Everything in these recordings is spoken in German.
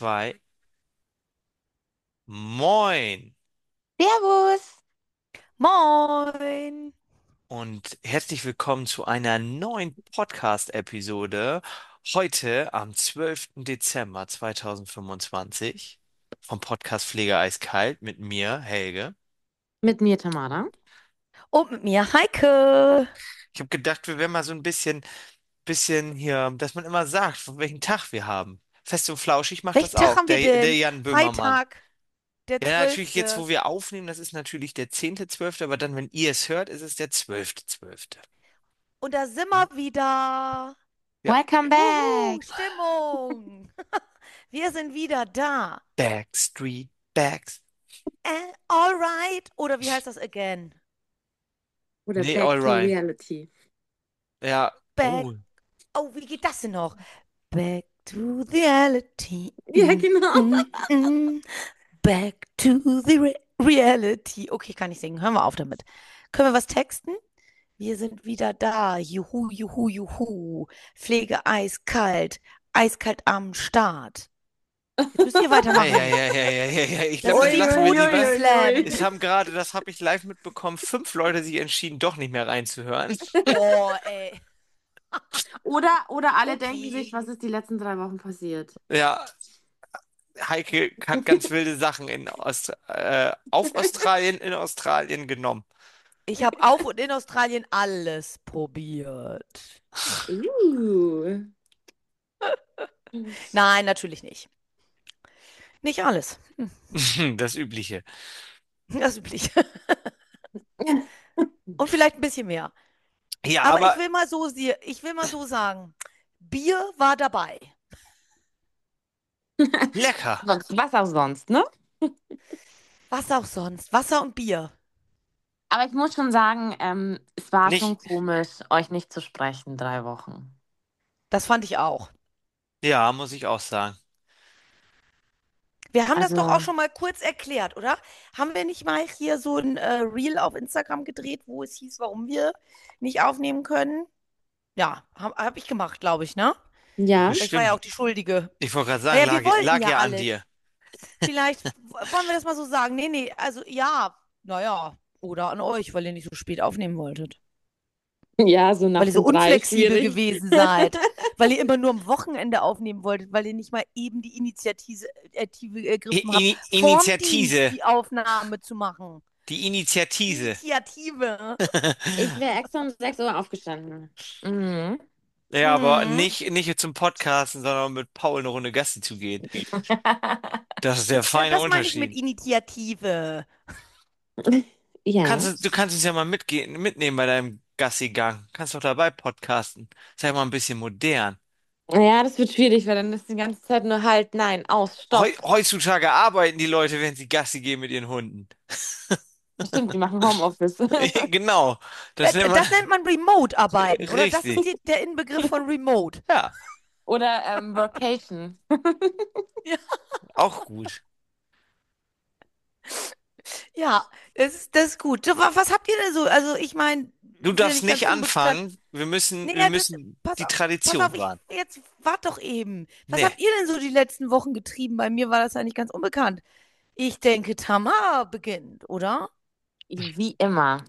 2. Moin Servus. Moin! und herzlich willkommen zu einer neuen Podcast-Episode. Heute am 12. Dezember 2025 vom Podcast Pflege eiskalt mit mir, Helge. Mit mir, Tamara. Und mit mir Heike. Ich habe gedacht, wir wären mal so ein bisschen hier, dass man immer sagt, von welchem Tag wir haben. Fest und Flauschig macht das Welchen Tag auch, haben wir der denn? Jan Böhmermann. Freitag, der Ja, natürlich jetzt, 12. wo wir aufnehmen, das ist natürlich der 10.12., aber dann, wenn ihr es hört, ist es der 12.12. Und da sind Hm? wir wieder. Ja. Welcome Wuhu, back. Stimmung. Wir sind wieder da. Backstreet Backs. Alright. Oder wie heißt das again? Oder Nee, Back to alright. Reality. Ja. Back. Oh. Oh, wie geht das denn noch? Back to reality. Ja, genau. Mm. Back to the reality. Okay, kann ich singen. Hören wir auf damit. Können wir was texten? Wir sind wieder da. Juhu, juhu, juhu. Pflege eiskalt. Eiskalt am Start. Jetzt müsst ihr Ei, ei, weitermachen. ei, ei, ei, ei, ei. Ich Das glaube, das ist Ui, die lassen wir ui, ui, lieber. ui, Poetry-Slam. Es ui. haben gerade, das habe ich live mitbekommen, 5 Leute sich entschieden, doch nicht mehr reinzuhören. Oh, ey. Oder alle denken sich, Okay. was ist die letzten 3 Wochen passiert? Ja, Heike hat ganz wilde Sachen auf Australien, in Australien genommen. Ich habe auf und in Australien alles probiert. Uh. Nein, natürlich nicht. Nicht alles. Das Übliche. Das übliche. Und vielleicht ein bisschen mehr. Ja, Aber aber ich will mal so sagen, Bier war dabei. lecker. Was auch sonst, ne? Was auch sonst. Wasser und Bier. Aber ich muss schon sagen, es war schon Nicht, komisch, euch nicht zu sprechen, 3 Wochen. Das fand ich auch. ja, muss ich auch sagen. Wir haben das doch auch Also, schon mal kurz erklärt, oder? Haben wir nicht mal hier so ein Reel auf Instagram gedreht, wo es hieß, warum wir nicht aufnehmen können? Ja, hab ich gemacht, glaube ich, ne? ja. Ich war ja auch Bestimmt. die Schuldige. Ich wollte gerade sagen, Naja, wir wollten lag ja ja an alle. dir. Vielleicht wollen wir das mal so sagen. Nee, nee, also ja, naja. Oder an euch, weil ihr nicht so spät aufnehmen wolltet. Ja, so Weil ihr nachts so um 3 unflexibel schwierig. gewesen seid, weil ihr immer nur am Wochenende aufnehmen wolltet, weil ihr nicht mal eben die Initiative ergriffen habt, vorm Dienst Initiative. die Aufnahme zu machen. Die Initiative. Initiative. Ich wäre extra um 6 Uhr aufgestanden. Mhm. Ja, aber Mhm. nicht zum Podcasten, sondern mit Paul eine Runde Gassi zu gehen. Das ist der Ja, feine das meine ich mit Unterschied. Initiative. Ja. Du kannst uns ja mal mitnehmen bei deinem Gassi-Gang. Kannst doch dabei podcasten. Sei mal ein bisschen modern. Ja, das wird schwierig, weil dann ist die ganze Zeit nur halt, nein, aus, stopp. Heutzutage arbeiten die Leute, wenn sie Gassi gehen mit ihren Hunden. Stimmt, die machen Homeoffice. Genau. Das nennt man Das nennt man Remote-Arbeiten, oder? Das ist richtig. der Inbegriff von Remote. Ja, Oder Workation. Ja, auch gut. ja, das ist gut. So, was habt ihr denn so? Also, ich meine, Du ist ja darfst nicht ganz nicht unbekannt. anfangen. Nee, Wir ja, müssen die pass auf, Tradition wahren. jetzt wart doch eben. Was Nee. habt ihr denn so die letzten Wochen getrieben? Bei mir war das ja nicht ganz unbekannt. Ich denke, Tamara beginnt, oder? Wie immer.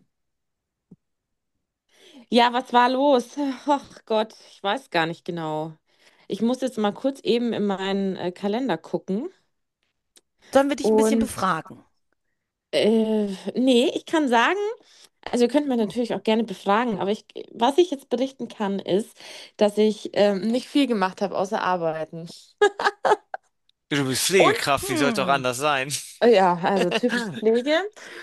Ja, was war los? Ach Gott, ich weiß gar nicht genau. Ich muss jetzt mal kurz eben in meinen Kalender gucken. Sollen wir dich ein bisschen Und befragen? nee, ich kann sagen, also ihr könnt mich natürlich auch gerne befragen, aber was ich jetzt berichten kann, ist, dass ich nicht viel gemacht habe, außer arbeiten. Du bist Und Pflegekraft, wie soll es doch Hm. anders sein? ja, also typisch Pflege.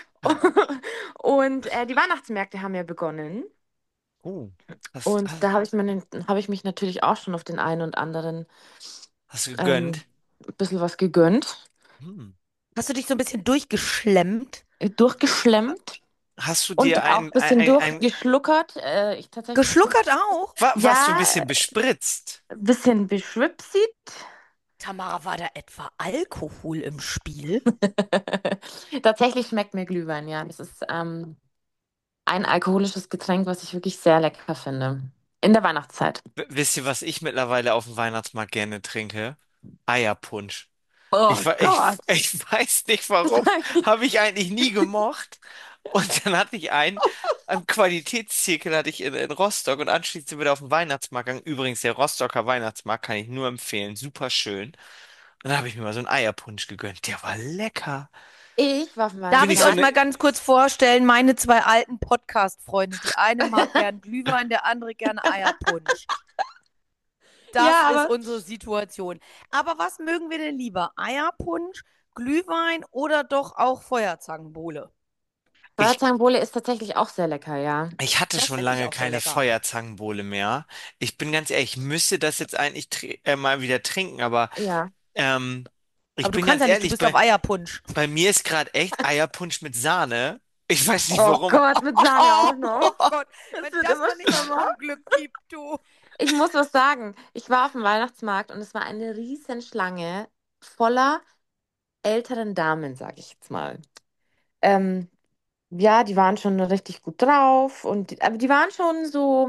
Und die Weihnachtsmärkte haben ja begonnen. Oh, Und da habe ich mich natürlich auch schon auf den einen und anderen hast du ähm, gegönnt? bisschen was gegönnt, Hm. Hast du dich so ein bisschen durchgeschlemmt? durchgeschlemmt Hast du dir und auch ein bisschen durchgeschluckert. Ich tatsächlich ein Geschluckert auch? warst du ein ja, bisschen bespritzt? ein bisschen beschwipsit. Tamara, war da etwa Alkohol im Spiel? Tatsächlich schmeckt mir Glühwein, ja. Das ist ein alkoholisches Getränk, was ich wirklich sehr lecker finde. In der Weihnachtszeit. Wisst ihr, was ich mittlerweile auf dem Weihnachtsmarkt gerne trinke? Eierpunsch. Oh Gott. Ich weiß nicht warum, habe ich eigentlich nie gemocht. Und dann hatte ich einen Qualitätszirkel hatte ich in Rostock und anschließend sind wir da auf den Weihnachtsmarkt gegangen. Übrigens, der Rostocker Weihnachtsmarkt kann ich nur empfehlen. Super schön. Und dann habe ich mir mal so einen Eierpunsch gegönnt. Der war lecker. Ich war auf dem Darf Bin ich ich so euch Weihnachtsmarkt. eine, mal ganz kurz vorstellen, meine zwei alten Podcast-Freunde. Die eine mag gern Glühwein, der andere gerne Eierpunsch. Das Ja, ist aber unsere Situation. Aber was mögen wir denn lieber? Eierpunsch, Glühwein oder doch auch Feuerzangenbowle? ich, Feuerzangenbowle ist tatsächlich auch sehr lecker, ja. ich hatte Das schon finde ich lange auch sehr keine lecker. Feuerzangenbowle mehr. Ich bin ganz ehrlich, ich müsste das jetzt eigentlich mal wieder trinken, aber Ja. ähm, ich Aber du bin kannst ganz ja nicht, du ehrlich, bist auf Eierpunsch. bei mir ist gerade echt Eierpunsch mit Sahne. Ich weiß nicht Oh warum. Gott, mit Sahne auch noch. Oh Gott, Das wenn wird das immer mal nicht zum schlimmer. Unglück gibt, du. Ich muss was sagen. Ich war auf dem Weihnachtsmarkt und es war eine Riesenschlange voller älteren Damen, sag ich jetzt mal. Ähm, ja, die waren schon richtig gut drauf aber die waren schon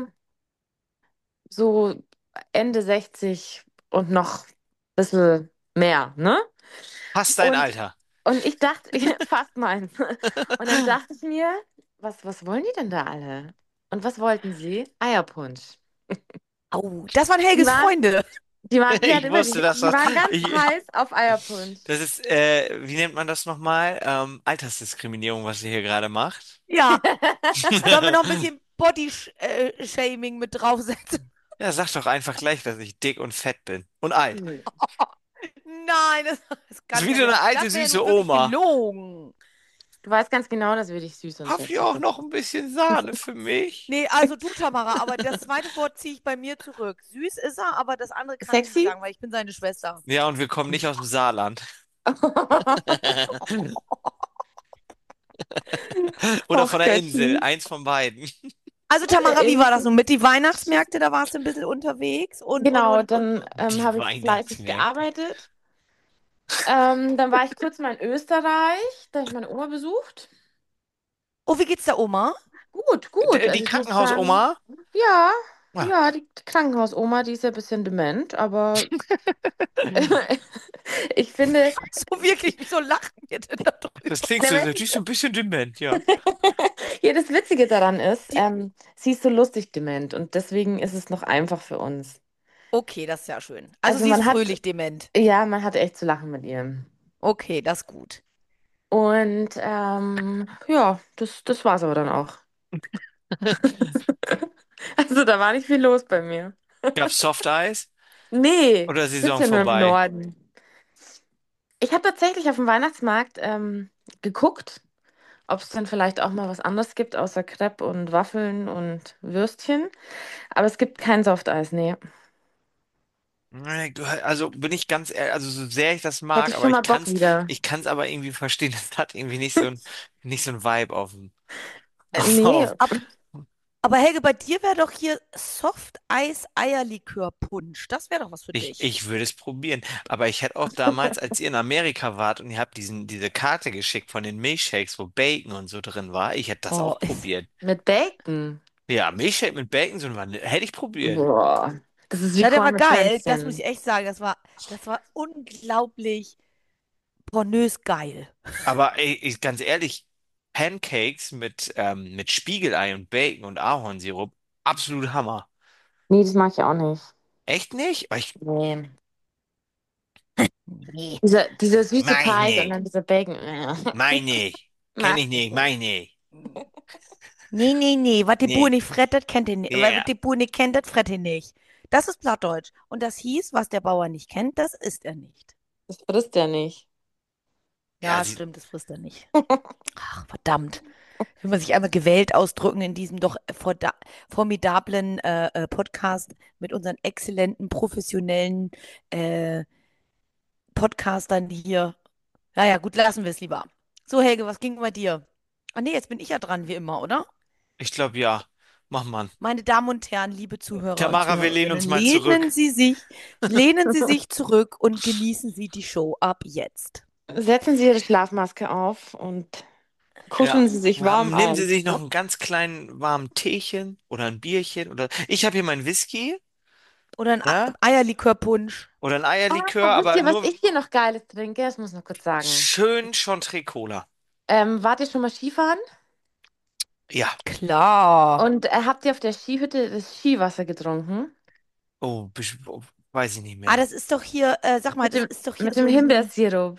so Ende 60 und noch ein bisschen mehr, ne? Passt dein Und, Alter. und ich dachte, fast meins. Und dann dachte ich mir, was wollen die denn da alle? Und was wollten sie? Eierpunsch. Au, das waren Die Helges waren, Freunde. ja, Ich wusste, wirklich, dass die das. waren ganz Ich, heiß auf Eierpunsch. das ist, wie nennt man das nochmal? Altersdiskriminierung, was ihr hier gerade macht. Ja, sollen wir noch ein bisschen Body-Shaming mit draufsetzen? Ja, sag doch einfach gleich, dass ich dick und fett bin. Und alt. Nee. Nein, das Das ist kann wie ja so nicht. eine alte, Das wäre ja süße nun wirklich Oma. gelogen. Du weißt ganz genau, dass wir dich süß und Habt ihr sexy auch noch finden. ein bisschen Sahne für mich? Nee, also du, Tamara, aber das zweite Wort ziehe ich bei mir zurück. Süß ist er, aber das andere kann ich nicht Sexy? sagen, weil ich bin seine Schwester. Ja, und wir kommen nicht aus dem Saarland. Oder Och, von der Insel. Götti. Eins von beiden. Also Tamara, wie war das Irgendwie. nun mit die Weihnachtsmärkte? Da warst du ein bisschen unterwegs Genau, dann Die habe ich fleißig Weihnachtsmärkte. gearbeitet. Dann war ich kurz mal in Österreich, da habe ich meine Oma besucht. Oh, wie geht's der Oma? Gut, gut. Die Also ich muss sagen, Krankenhausoma? ja, Ah, ja, die Krankenhausoma, die ist ja ein bisschen dement, aber ich finde, So wirklich, wieso lachen wir denn da das drüber? klingt so, ne, die ist so ein bisschen dement, ja. ja, das Witzige daran ist, Die, sie ist so lustig dement und deswegen ist es noch einfach für uns. okay, das ist ja schön. Also Also sie ist man hat, fröhlich dement. ja, man hat echt zu lachen mit ihr. Okay, das ist gut. Und ja, das war's aber dann auch. Also da war nicht viel los bei mir. Gab's Soft Eis? Nee, Oder ich sitze Saison ja nur im vorbei? Norden. Ich habe tatsächlich auf dem Weihnachtsmarkt geguckt, ob es dann vielleicht auch mal was anderes gibt, außer Crepe und Waffeln und Würstchen. Aber es gibt kein Softeis, nee. Nee, also bin ich ganz ehrlich, also so sehr ich das Hätte mag, ich aber schon mal Bock wieder. ich kann's aber irgendwie verstehen. Das hat irgendwie nicht so ein Vibe auf dem, Nee, auf, Ab, aber Helge, bei dir wäre doch hier Soft-Eis-Eierlikör-Punsch. Das wäre doch was für dich. ich würde es probieren. Aber ich hätte auch damals, als ihr in Amerika wart und ihr habt diese Karte geschickt von den Milchshakes, wo Bacon und so drin war, ich hätte das Oh, auch probiert. mit Bacon. Ja, Milchshake mit Bacon, hätte ich probiert. Boah, das ist wie ja, der Korn war mit geil. Das muss ich Pflänzchen. echt sagen. Das war unglaublich pornös geil. Aber ey, ganz ehrlich, Pancakes mit Spiegelei und Bacon und Ahornsirup, absolut Hammer. Nee, das mag ich auch nicht. Echt nicht? Nee. Nee. Dieser süße Teig und Meine, dann dieser Bacon. meine, kenne Mag ich ich nicht, nicht. meine. Nee, nee, nee. Was die Bauer Nee, nicht frettet, kennt ihr nicht. Was yeah. die Bauer nicht kennt, das frettet ihr nicht. Das ist Plattdeutsch. Und das hieß, was der Bauer nicht kennt, das isst er nicht. Das frisst er nicht. Ja, Ja, stimmt, das frisst er nicht. Ach, verdammt. Will man sich einmal gewählt ausdrücken in diesem doch formidablen Podcast mit unseren exzellenten, professionellen äh, Podcastern hier. Naja, gut, lassen wir es lieber. So, Helge, was ging bei dir? Ah nee, jetzt bin ich ja dran, wie immer, oder? Ich glaube ja. Mach man. Meine Damen und Herren, liebe Zuhörer und Tamara, wir lehnen uns Zuhörerinnen, mal zurück. lehnen Sie sich zurück und genießen Sie die Show ab jetzt. Setzen Sie Ihre Schlafmaske auf und Ja. kuscheln Sie sich warm Nehmen Sie ein. sich noch Ne? einen ganz kleinen warmen Teechen oder ein Bierchen oder. Ich habe hier meinen Whisky. Oder ein Ne? Eierlikörpunsch. Oder ein Oh, Eierlikör, wisst aber ihr, was nur ich hier noch Geiles trinke? Ich muss noch kurz sagen. schön Chantre Cola. Wart ihr schon mal Skifahren? Ja. Klar. Und habt ihr auf der Skihütte das Skiwasser getrunken? Oh, weiß ich nicht Ah, mehr. das ist doch hier, sag mal, Mit das dem, ist doch hier mit so dem ein. Himbeersirup.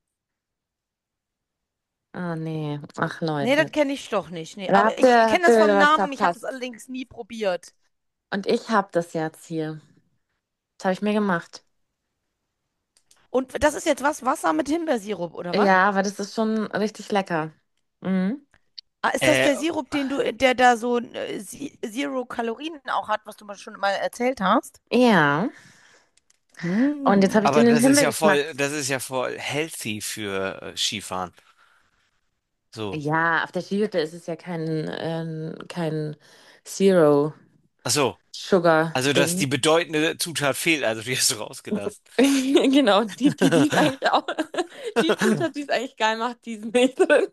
Ah, nee. Ach, Nee, das Leute. kenne ich doch nicht. Nee, Da aber ich kenne habt das ihr wieder vom was Namen, ich habe das verpasst. allerdings nie probiert. Und ich hab das jetzt hier. Das habe ich mir gemacht. Und das ist jetzt was? Wasser mit Himbeersirup, oder was? Ja, aber das ist schon richtig lecker. Mhm. Ah, ist das Äh, der Sirup, der da so Zero Kalorien auch hat, was du mal schon mal erzählt hast? Ja. Und jetzt Hm. habe ich aber den das ist ja Himbeergeschmack. voll, das ist ja voll healthy für Skifahren. So. Ja, auf der Skihütte ist es ja kein Zero Ach so. Sugar Also, dass die Ding. bedeutende Zutat fehlt, also die hast du rausgelassen. Genau, die ist eigentlich auch, die Zutat, die es eigentlich geil macht, die ist nicht drin.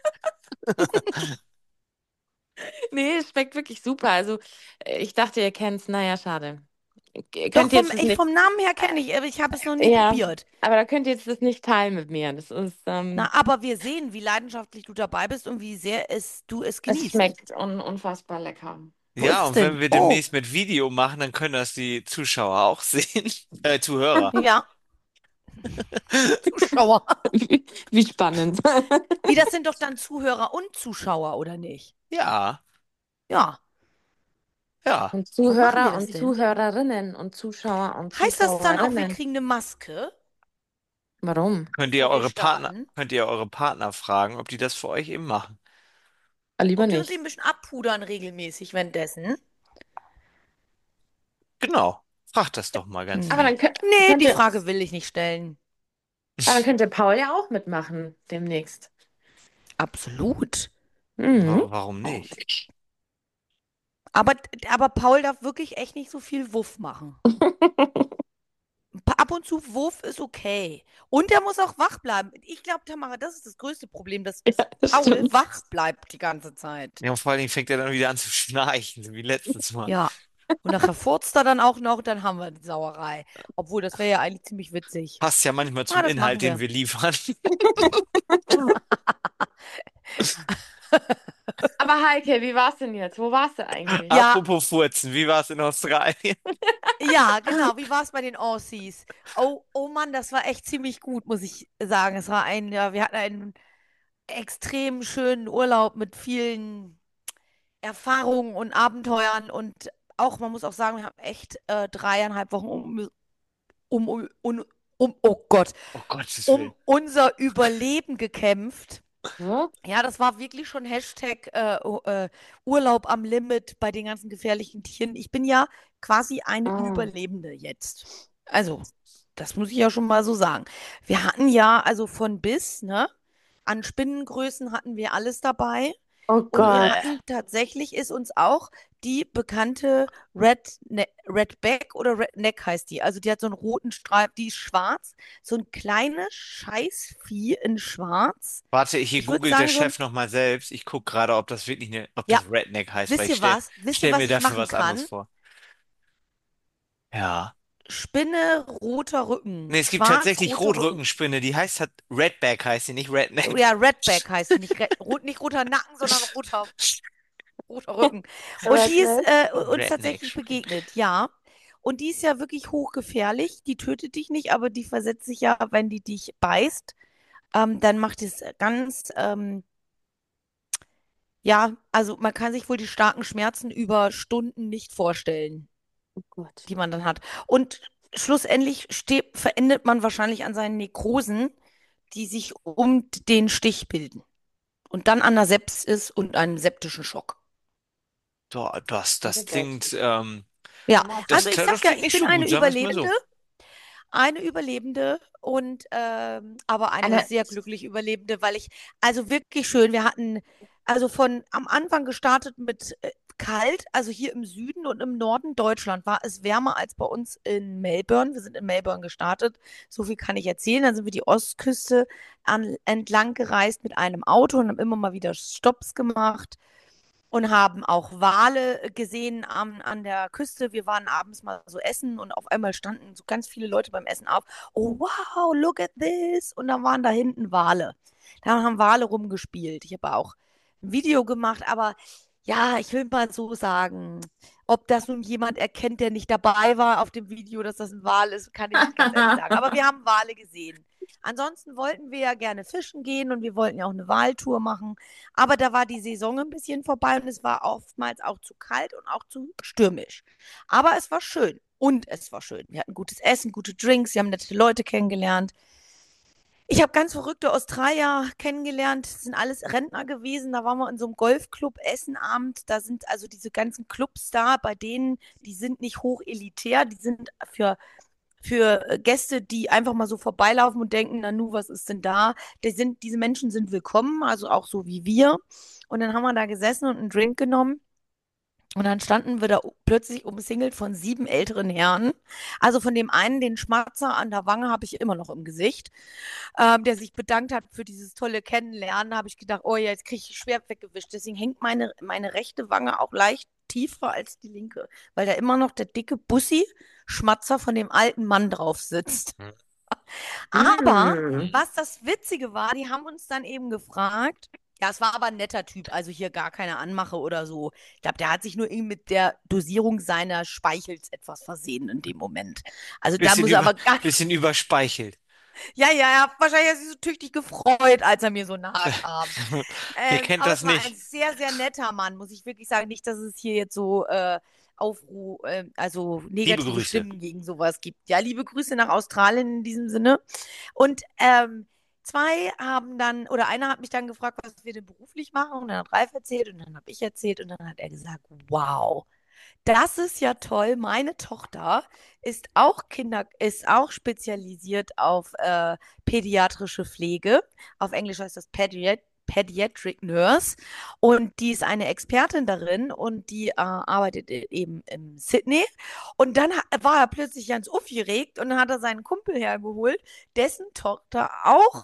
Nee, es schmeckt wirklich super. Also, ich dachte, ihr kennt's. Naja, schade. Doch, Könnt ihr jetzt das nicht. vom Namen her kenne ich, aber ich habe es noch nie Ja, probiert. aber da könnt ihr jetzt das nicht teilen mit mir. Das ist, Na, aber wir sehen, wie leidenschaftlich du dabei bist und wie sehr du es es genießt. schmeckt unfassbar lecker. Wo ist Ja, es und denn? wenn wir Oh, demnächst mit Video machen, dann können das die Zuschauer auch sehen. Zuhörer. ja, Zuschauer. Wie spannend. Wie, das sind doch dann Zuhörer und Zuschauer, oder nicht? Ja, Ja. ja. Und Wo machen wir Zuhörer das und denn? Zuhörerinnen und Zuschauer und Heißt das dann auch, wir Zuschauerinnen. kriegen eine Maske, Warum? wenn wir starten? Könnt ihr eure Partner fragen, ob die das für euch eben machen. Lieber Ob die uns nicht. eben ein bisschen abpudern regelmäßig währenddessen? Genau. Fragt das doch mal ganz Aber Hm. lieb. Nee, die könnte, Frage will ich nicht stellen. aber dann könnte Paul ja auch mitmachen demnächst. Absolut. Mhm. Warum nicht? Aber, aber Paul darf wirklich echt nicht so viel Wuff machen. Ab und zu Wuff ist okay. Und er muss auch wach bleiben. Ich glaube, Tamara, das ist das größte Problem, dass Ja, das Paul stimmt. wach bleibt die ganze Zeit. Ja, und vor allen Dingen fängt er dann wieder an zu schnarchen, so wie letztes Mal. Ja. Und nachher furzt er dann auch noch, dann haben wir die Sauerei. Obwohl, das wäre ja eigentlich ziemlich witzig. Passt ja manchmal Ah, zum das Inhalt, machen den wir. wir liefern. Aber Heike, wie war's denn jetzt? Wo warst du eigentlich? Ja, Apropos Furzen, wie war es in Australien? ja, genau. Wie war es bei den Aussies? Oh, oh Mann, das war echt ziemlich gut, muss ich sagen. Es war ja, wir hatten einen extrem schönen Urlaub mit vielen Erfahrungen und Abenteuern und auch, man muss auch sagen, wir haben echt 3,5 Wochen oh Gott, Oh Gottes um Willen. unser Überleben gekämpft. Hm? Ja, das war wirklich schon Hashtag Urlaub am Limit bei den ganzen gefährlichen Tieren. Ich bin ja quasi eine Ah. Überlebende jetzt. Also, das muss ich ja schon mal so sagen. Wir hatten ja also von bis, ne? An Spinnengrößen hatten wir alles dabei. Oh Und wir Gott. hatten tatsächlich, ist uns auch die bekannte Redback oder Redneck heißt die. Also die hat so einen roten Streifen, die ist schwarz. So ein kleines Scheißvieh in schwarz. Warte, hier Ich würde googelt der sagen, so ein, Chef nochmal selbst. Ich gucke gerade, ob ja, das Redneck heißt, weil wisst ihr was? Wisst ihr, stell was mir ich dafür machen was anderes kann? vor. Ja. Spinne, roter Rücken. Nee, es gibt tatsächlich Schwarz-roter Rücken. Rotrückenspinne, die heißt halt Redback, heißt sie, nicht Redneck. Ja, Redback heißt die. Nicht roter Nacken, sondern roter Rücken. Und die ist Redneck. uns tatsächlich Redneck-Spinne. begegnet, ja. Und die ist ja wirklich hochgefährlich. Die tötet dich nicht, aber die versetzt sich ja, wenn die dich beißt, dann macht es ganz, ja, also man kann sich wohl die starken Schmerzen über Stunden nicht vorstellen, Oh Gott. die man dann hat. Und schlussendlich verendet man wahrscheinlich an seinen Nekrosen, die sich um den Stich bilden. Und dann an der Sepsis und einem septischen Schock. Das Oh Gott. klingt, Ja, also ich das sag ja, klingt ich nicht bin so gut, sagen wir es mal so. Eine Überlebende und aber eine Eine, sehr glückliche Überlebende, weil ich, also wirklich schön, wir hatten also von am Anfang gestartet mit kalt, also hier im Süden und im Norden Deutschland war es wärmer als bei uns in Melbourne. Wir sind in Melbourne gestartet, so viel kann ich erzählen. Dann sind wir die Ostküste entlang gereist mit einem Auto und haben immer mal wieder Stopps gemacht. und haben auch Wale gesehen an der Küste. Wir waren abends mal so essen und auf einmal standen so ganz viele Leute beim Essen auf. Oh, wow, look at this. Und dann waren da hinten Wale. Da haben Wale rumgespielt. Ich habe auch ein Video gemacht, aber ja, ich will mal so sagen, ob das nun jemand erkennt, der nicht dabei war auf dem Video, dass das ein Wal ist, kann ich nicht ganz ehrlich sagen. Aber wir haben Wale gesehen. Ansonsten wollten wir ja gerne fischen gehen und wir wollten ja auch eine Waltour machen. Aber da war die Saison ein bisschen vorbei und es war oftmals auch zu kalt und auch zu stürmisch. Aber es war schön. Und es war schön. Wir hatten gutes Essen, gute Drinks, wir haben nette Leute kennengelernt. Ich habe ganz verrückte Australier kennengelernt. Das sind alles Rentner gewesen. Da waren wir in so einem Golfclub Essen Abend. Da sind also diese ganzen Clubs da, bei denen, die sind nicht hochelitär, die sind für Gäste, die einfach mal so vorbeilaufen und denken, na nu, was ist denn da? Diese Menschen sind willkommen, also auch so wie wir. Und dann haben wir da gesessen und einen Drink genommen. Und dann standen wir da plötzlich umsingelt von 7 älteren Herren. Also von dem einen, den Schmatzer an der Wange, habe ich immer noch im Gesicht, der sich bedankt hat für dieses tolle Kennenlernen. Da habe ich gedacht, oh ja, jetzt kriege ich schwer weggewischt. Deswegen hängt meine rechte Wange auch leicht tiefer als die linke, weil da immer noch der dicke Bussi-Schmatzer von dem alten Mann drauf sitzt. Aber Mm. was das Witzige war, die haben uns dann eben gefragt, ja, es war aber ein netter Typ, also hier gar keine Anmache oder so. Ich glaube, der hat sich nur irgendwie mit der Dosierung seiner Speichels etwas versehen in dem Moment. Also da Bisschen muss er über, aber gar nicht. bisschen überspeichelt. Ja, ja, ja, wahrscheinlich hat er sich so tüchtig gefreut, als er mir so nahe kam. Ihr kennt Aber das es war ein nicht. sehr, sehr netter Mann, muss ich wirklich sagen. Nicht, dass es hier jetzt so also Liebe negative Grüße. Stimmen gegen sowas gibt. Ja, liebe Grüße nach Australien in diesem Sinne. Und zwei haben dann, oder einer hat mich dann gefragt, was wir denn beruflich machen. Und dann hat Ralf erzählt und dann habe ich erzählt und dann hat er gesagt, wow. Das ist ja toll. Meine Tochter ist auch spezialisiert auf pädiatrische Pflege. Auf Englisch heißt das Pediatric Nurse. Und die ist eine Expertin darin und die arbeitet eben in Sydney. Und dann war er plötzlich ganz aufgeregt und dann hat er seinen Kumpel hergeholt, dessen Tochter auch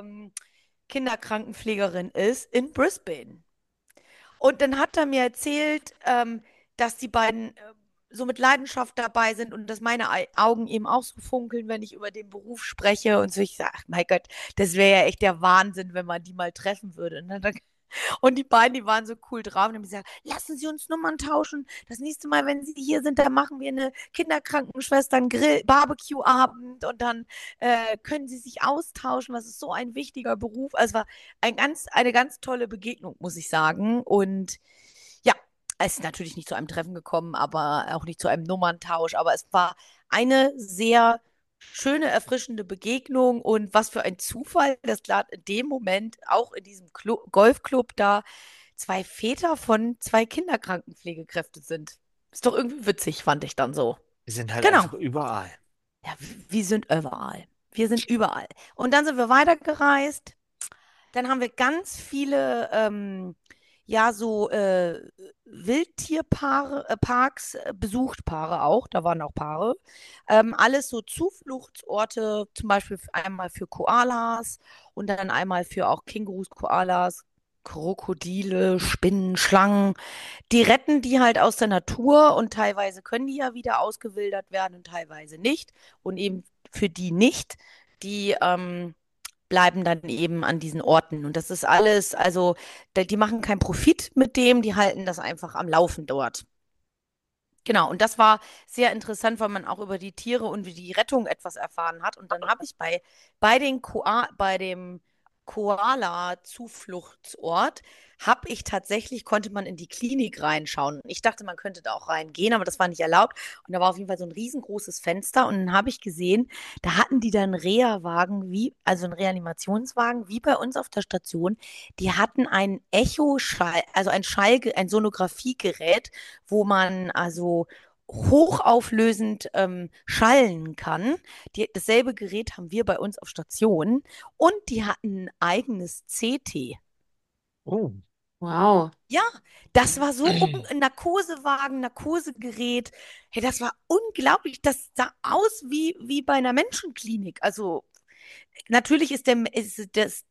Kinderkrankenpflegerin ist in Brisbane. Und dann hat er mir erzählt, dass die beiden so mit Leidenschaft dabei sind und dass meine Augen eben auch so funkeln, wenn ich über den Beruf spreche. Und so, ich sage, ach mein Gott, das wäre ja echt der Wahnsinn, wenn man die mal treffen würde. Und die beiden, die waren so cool drauf und haben gesagt, lassen Sie uns Nummern tauschen. Das nächste Mal, wenn Sie hier sind, dann machen wir eine Kinderkrankenschwestern-Grill, Barbecue-Abend und dann können Sie sich austauschen. Das ist so ein wichtiger Beruf. Also es war eine ganz tolle Begegnung, muss ich sagen. Und ja, es ist natürlich nicht zu einem Treffen gekommen, aber auch nicht zu einem Nummerntausch. Aber es war eine sehr schöne, erfrischende Begegnung und was für ein Zufall, dass gerade in dem Moment auch in diesem Golfclub da zwei Väter von zwei Kinderkrankenpflegekräfte sind. Ist doch irgendwie witzig, fand ich dann so. Wir sind halt Genau. einfach überall. Ja, wir sind überall. Wir sind überall. Und dann sind wir weitergereist. Dann haben wir ganz viele, ja, so Wildtierpaare, Parks besucht, Paare auch, da waren auch Paare. Alles so Zufluchtsorte, zum Beispiel einmal für Koalas und dann einmal für auch Kängurus, Koalas, Krokodile, Spinnen, Schlangen. Die retten die halt aus der Natur und teilweise können die ja wieder ausgewildert werden und teilweise nicht. Und eben für die nicht, die bleiben dann eben an diesen Orten. Und das ist alles, also die machen keinen Profit mit dem, die halten das einfach am Laufen dort. Genau, und das war sehr interessant, weil man auch über die Tiere und wie die Rettung etwas erfahren hat. Und dann habe ich bei dem Koala-Zufluchtsort, konnte man in die Klinik reinschauen. Ich dachte, man könnte da auch reingehen, aber das war nicht erlaubt. Und da war auf jeden Fall so ein riesengroßes Fenster. Und dann habe ich gesehen, da hatten die dann Reha-Wagen, also einen Reanimationswagen, wie bei uns auf der Station. Die hatten ein Echo-Schall, also ein Sonographiegerät, wo man also hochauflösend schallen kann. Dasselbe Gerät haben wir bei uns auf Station und die hatten ein eigenes CT. Oh. Wow. Ja, das war so ein Narkosewagen, Narkosegerät. Hey, das war unglaublich. Das sah aus wie bei einer Menschenklinik. Also natürlich ist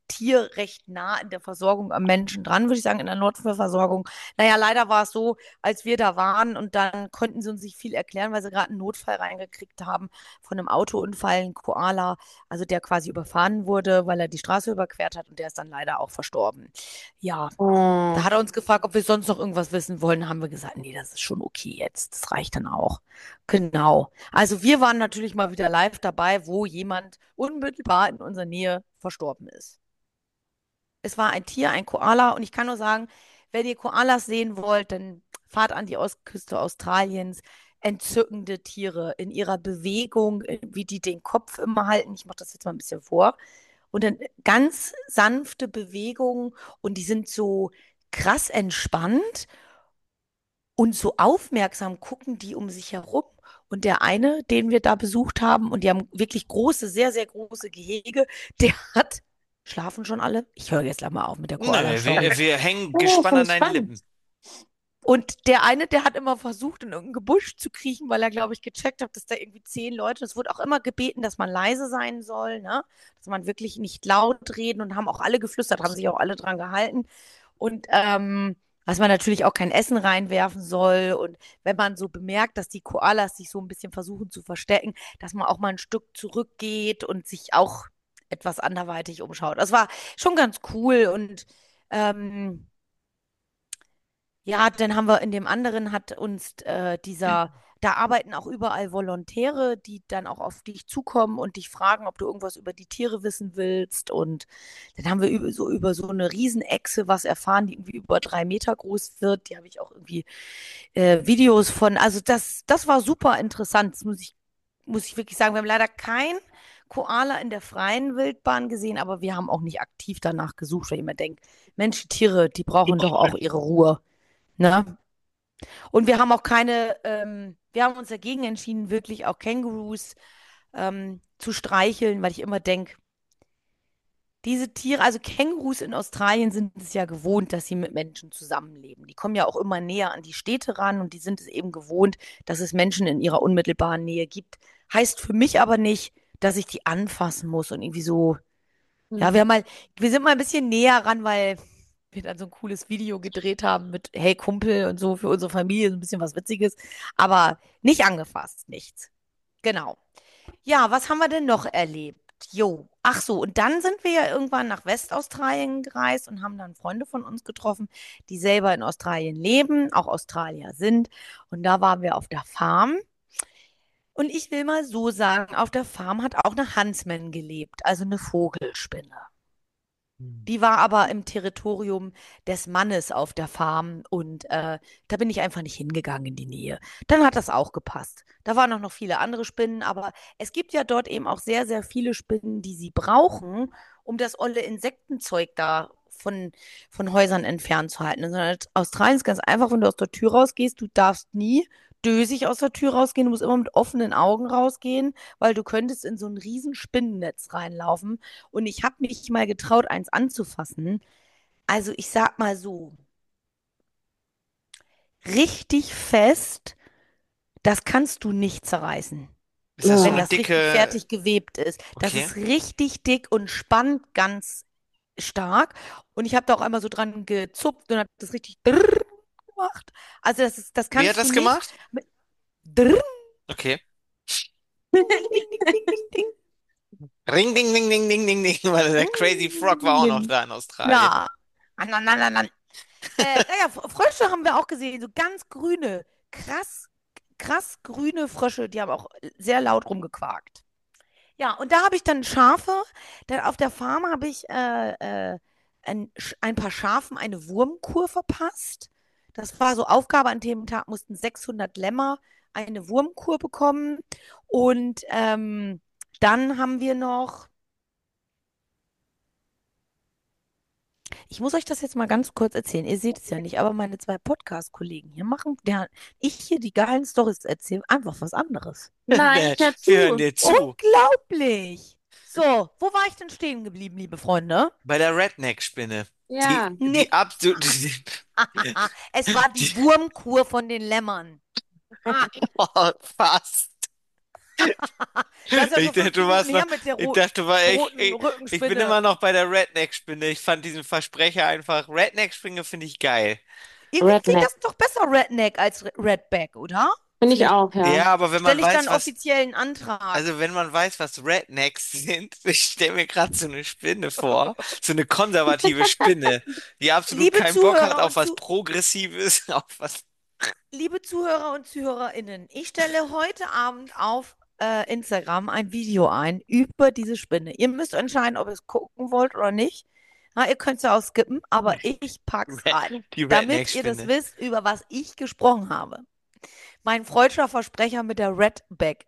Tier recht nah in der Versorgung am Menschen dran, würde ich sagen, in der Notfallversorgung. Naja, leider war es so, als wir da waren und dann konnten sie uns nicht viel erklären, weil sie gerade einen Notfall reingekriegt haben von einem Autounfall, ein Koala, also der quasi überfahren wurde, weil er die Straße überquert hat und der ist dann leider auch verstorben. Ja, da Oh. hat er uns gefragt, ob wir sonst noch irgendwas wissen wollen. Haben wir gesagt, nee, das ist schon okay jetzt. Das reicht dann auch. Genau. Also wir waren natürlich mal wieder live dabei, wo jemand unmittelbar in unserer Nähe verstorben ist. Es war ein Tier, ein Koala. Und ich kann nur sagen, wenn ihr Koalas sehen wollt, dann fahrt an die Ostküste Australiens. Entzückende Tiere in ihrer Bewegung, wie die den Kopf immer halten. Ich mache das jetzt mal ein bisschen vor. Und dann ganz sanfte Bewegungen und die sind so krass entspannt und so aufmerksam gucken die um sich herum. Und der eine, den wir da besucht haben, und die haben wirklich große, sehr, sehr große Gehege, der hat, schlafen schon alle? Ich höre jetzt gleich mal auf mit der Nö, Koala-Show. wir hängen Oh, gespannt voll an deinen Lippen. spannend. Und der eine, der hat immer versucht, in irgendein Gebüsch zu kriechen, weil er, glaube ich, gecheckt hat, dass da irgendwie 10 Leute, es wurde auch immer gebeten, dass man leise sein soll, ne? Dass man wirklich nicht laut reden und haben auch alle geflüstert, haben sich auch alle dran gehalten. Und dass man natürlich auch kein Essen reinwerfen soll. Und wenn man so bemerkt, dass die Koalas sich so ein bisschen versuchen zu verstecken, dass man auch mal ein Stück zurückgeht und sich auch etwas anderweitig umschaut. Das war schon ganz cool und ähm, ja, dann haben wir in dem anderen hat uns da arbeiten auch überall Volontäre, die dann auch auf dich zukommen und dich fragen, ob du irgendwas über die Tiere wissen willst. Und dann haben wir über so eine Riesenechse was erfahren, die irgendwie über 3 Meter groß wird. Die habe ich auch irgendwie Videos von. Also das war super interessant. Das muss ich wirklich sagen. Wir haben leider kein Koala in der freien Wildbahn gesehen, aber wir haben auch nicht aktiv danach gesucht, weil ich immer denke, Mensch, die Tiere, die brauchen doch auch ihre Ruhe. Ne? Und wir haben auch wir haben uns dagegen entschieden, wirklich auch Kängurus zu streicheln, weil ich immer denke, diese Tiere, also Kängurus in Australien sind es ja gewohnt, dass sie mit Menschen zusammenleben. Die kommen ja auch immer näher an die Städte ran und die sind es eben gewohnt, dass es Menschen in ihrer unmittelbaren Nähe gibt. Heißt für mich aber nicht, dass ich die anfassen muss und irgendwie so, ja, Hm. wir sind mal ein bisschen näher ran, weil wir dann so ein cooles Video gedreht haben mit Hey Kumpel und so für unsere Familie, so ein bisschen was Witziges, aber nicht angefasst, nichts. Genau. Ja, was haben wir denn noch erlebt? Jo, ach so, und dann sind wir ja irgendwann nach Westaustralien gereist und haben dann Freunde von uns getroffen, die selber in Australien leben, auch Australier sind. Und da waren wir auf der Farm. Und ich will mal so sagen, auf der Farm hat auch eine Huntsman gelebt, also eine Vogelspinne. Hm. Die war aber im Territorium des Mannes auf der Farm und da bin ich einfach nicht hingegangen in die Nähe. Dann hat das auch gepasst. Da waren auch noch viele andere Spinnen, aber es gibt ja dort eben auch sehr, sehr viele Spinnen, die sie brauchen, um das olle Insektenzeug da von Häusern entfernt zu halten. Also in Australien ist ganz einfach, wenn du aus der Tür rausgehst, du darfst nie dösig aus der Tür rausgehen, du musst immer mit offenen Augen rausgehen, weil du könntest in so ein riesen Spinnennetz reinlaufen. Und ich habe mich mal getraut, eins anzufassen. Also ich sag mal so, richtig fest, das kannst du nicht zerreißen, Ist das so wenn Ja. eine das richtig dicke, fertig gewebt ist. Das okay. ist richtig dick und spannt ganz stark. Und ich habe da auch einmal so dran gezupft und habe das richtig drrrr gemacht. Also das Wer hat kannst du das nicht gemacht? mit drrrr, Okay. ding, ding, ding, ding, ding, ding, Ring, ding, ding, ding, ding, ding, ding, weil der Crazy Frog war auch noch ding. da in Australien. Ja. An, an, an, an, an. Naja, Frösche haben wir auch gesehen, so ganz grüne, krass grüne Frösche, die haben auch sehr laut rumgequakt. Ja, und da habe ich dann Schafe, auf der Farm habe ich ein paar Schafen eine Wurmkur verpasst. Das war so Aufgabe an dem Tag, mussten 600 Lämmer eine Wurmkur bekommen. Und dann haben wir noch. Ich muss euch das jetzt mal ganz kurz erzählen. Ihr seht es ja nicht, aber meine zwei Podcast-Kollegen hier machen, der ich hier die geilen Storys erzähle, einfach was anderes. Nein, ich hör Wir hören zu. dir zu. Unglaublich! So, wo war ich denn stehen geblieben, liebe Freunde? Bei der Redneck-Spinne. Ja. Die Nee, absolut, es war die, die Wurmkur von den Lämmern. Ah, oh, fast. Das ist ja Ich schon dachte, fünf du Minuten warst noch, her mit der ich dachte, roten ich bin immer Rückenspinne. noch bei der Redneck-Spinne. Ich fand diesen Versprecher einfach, Redneck-Spinne finde ich geil. Irgendwie klingt Redneck. das doch besser Redneck als Redback, oder? Finde ich Vielleicht auch, Ja, ja. aber wenn man stelle ich dann weiß, einen offiziellen Antrag. also wenn man weiß, was Rednecks sind, ich stelle mir gerade so eine Spinne vor, so eine konservative Spinne, die absolut Liebe keinen Bock hat Zuhörer auf und was Progressives, auf was. Liebe Zuhörer und Zuhörerinnen, ich stelle heute Abend auf Instagram ein Video ein über diese Spinne. Ihr müsst entscheiden, ob ihr es gucken wollt oder nicht. Na, ihr könnt es ja auch skippen, aber ich pack's rein, Die damit ihr das Redneck-Spinne. wisst, über was ich gesprochen habe. Mein freudscher Versprecher mit der Redback.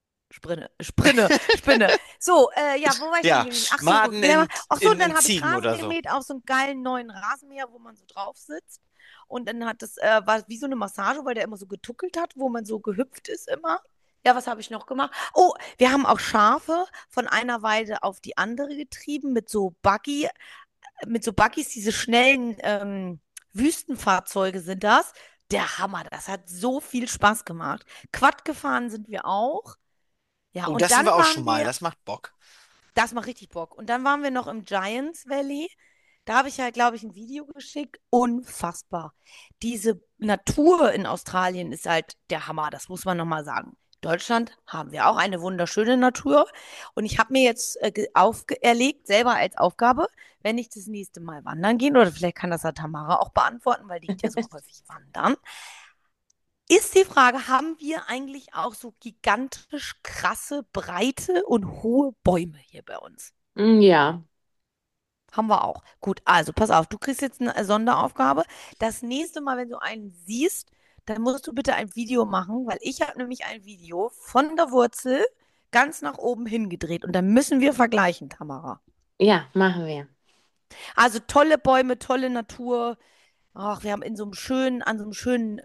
Spinne. So, ja, wo war ich stehen Ja, geblieben? Ach so, Maden ach so, und in dann habe ich Ziegen Rasen oder so. gemäht auf so einen geilen neuen Rasenmäher, wo man so drauf sitzt. Und dann hat das, war wie so eine Massage, weil der immer so getuckelt hat, wo man so gehüpft ist immer. Ja, was habe ich noch gemacht? Oh, wir haben auch Schafe von einer Weide auf die andere getrieben mit so Buggies, diese schnellen Wüstenfahrzeuge sind das. Der Hammer, das hat so viel Spaß gemacht. Quad gefahren sind wir auch. Ja, Oh, und das sind dann wir auch schon waren mal, wir, das macht Bock. das macht richtig Bock. Und dann waren wir noch im Giants Valley. Da habe ich ja, glaube ich, ein Video geschickt. Unfassbar. Diese Natur in Australien ist halt der Hammer, das muss man nochmal sagen. Deutschland haben wir auch eine wunderschöne Natur. Und ich habe mir jetzt auferlegt, selber als Aufgabe, wenn ich das nächste Mal wandern gehe, oder vielleicht kann das ja Tamara auch beantworten, weil die geht ja so häufig wandern, ist die Frage, haben wir eigentlich auch so gigantisch krasse, breite und hohe Bäume hier bei uns? Ja. Haben wir auch. Gut, also pass auf, du kriegst jetzt eine Sonderaufgabe. Das nächste Mal, wenn du einen siehst, dann musst du bitte ein Video machen, weil ich habe nämlich ein Video von der Wurzel ganz nach oben hingedreht und dann müssen wir vergleichen, Tamara. Ja, machen wir. Also tolle Bäume, tolle Natur. Ach, wir haben in so einem schönen, an so einem schönen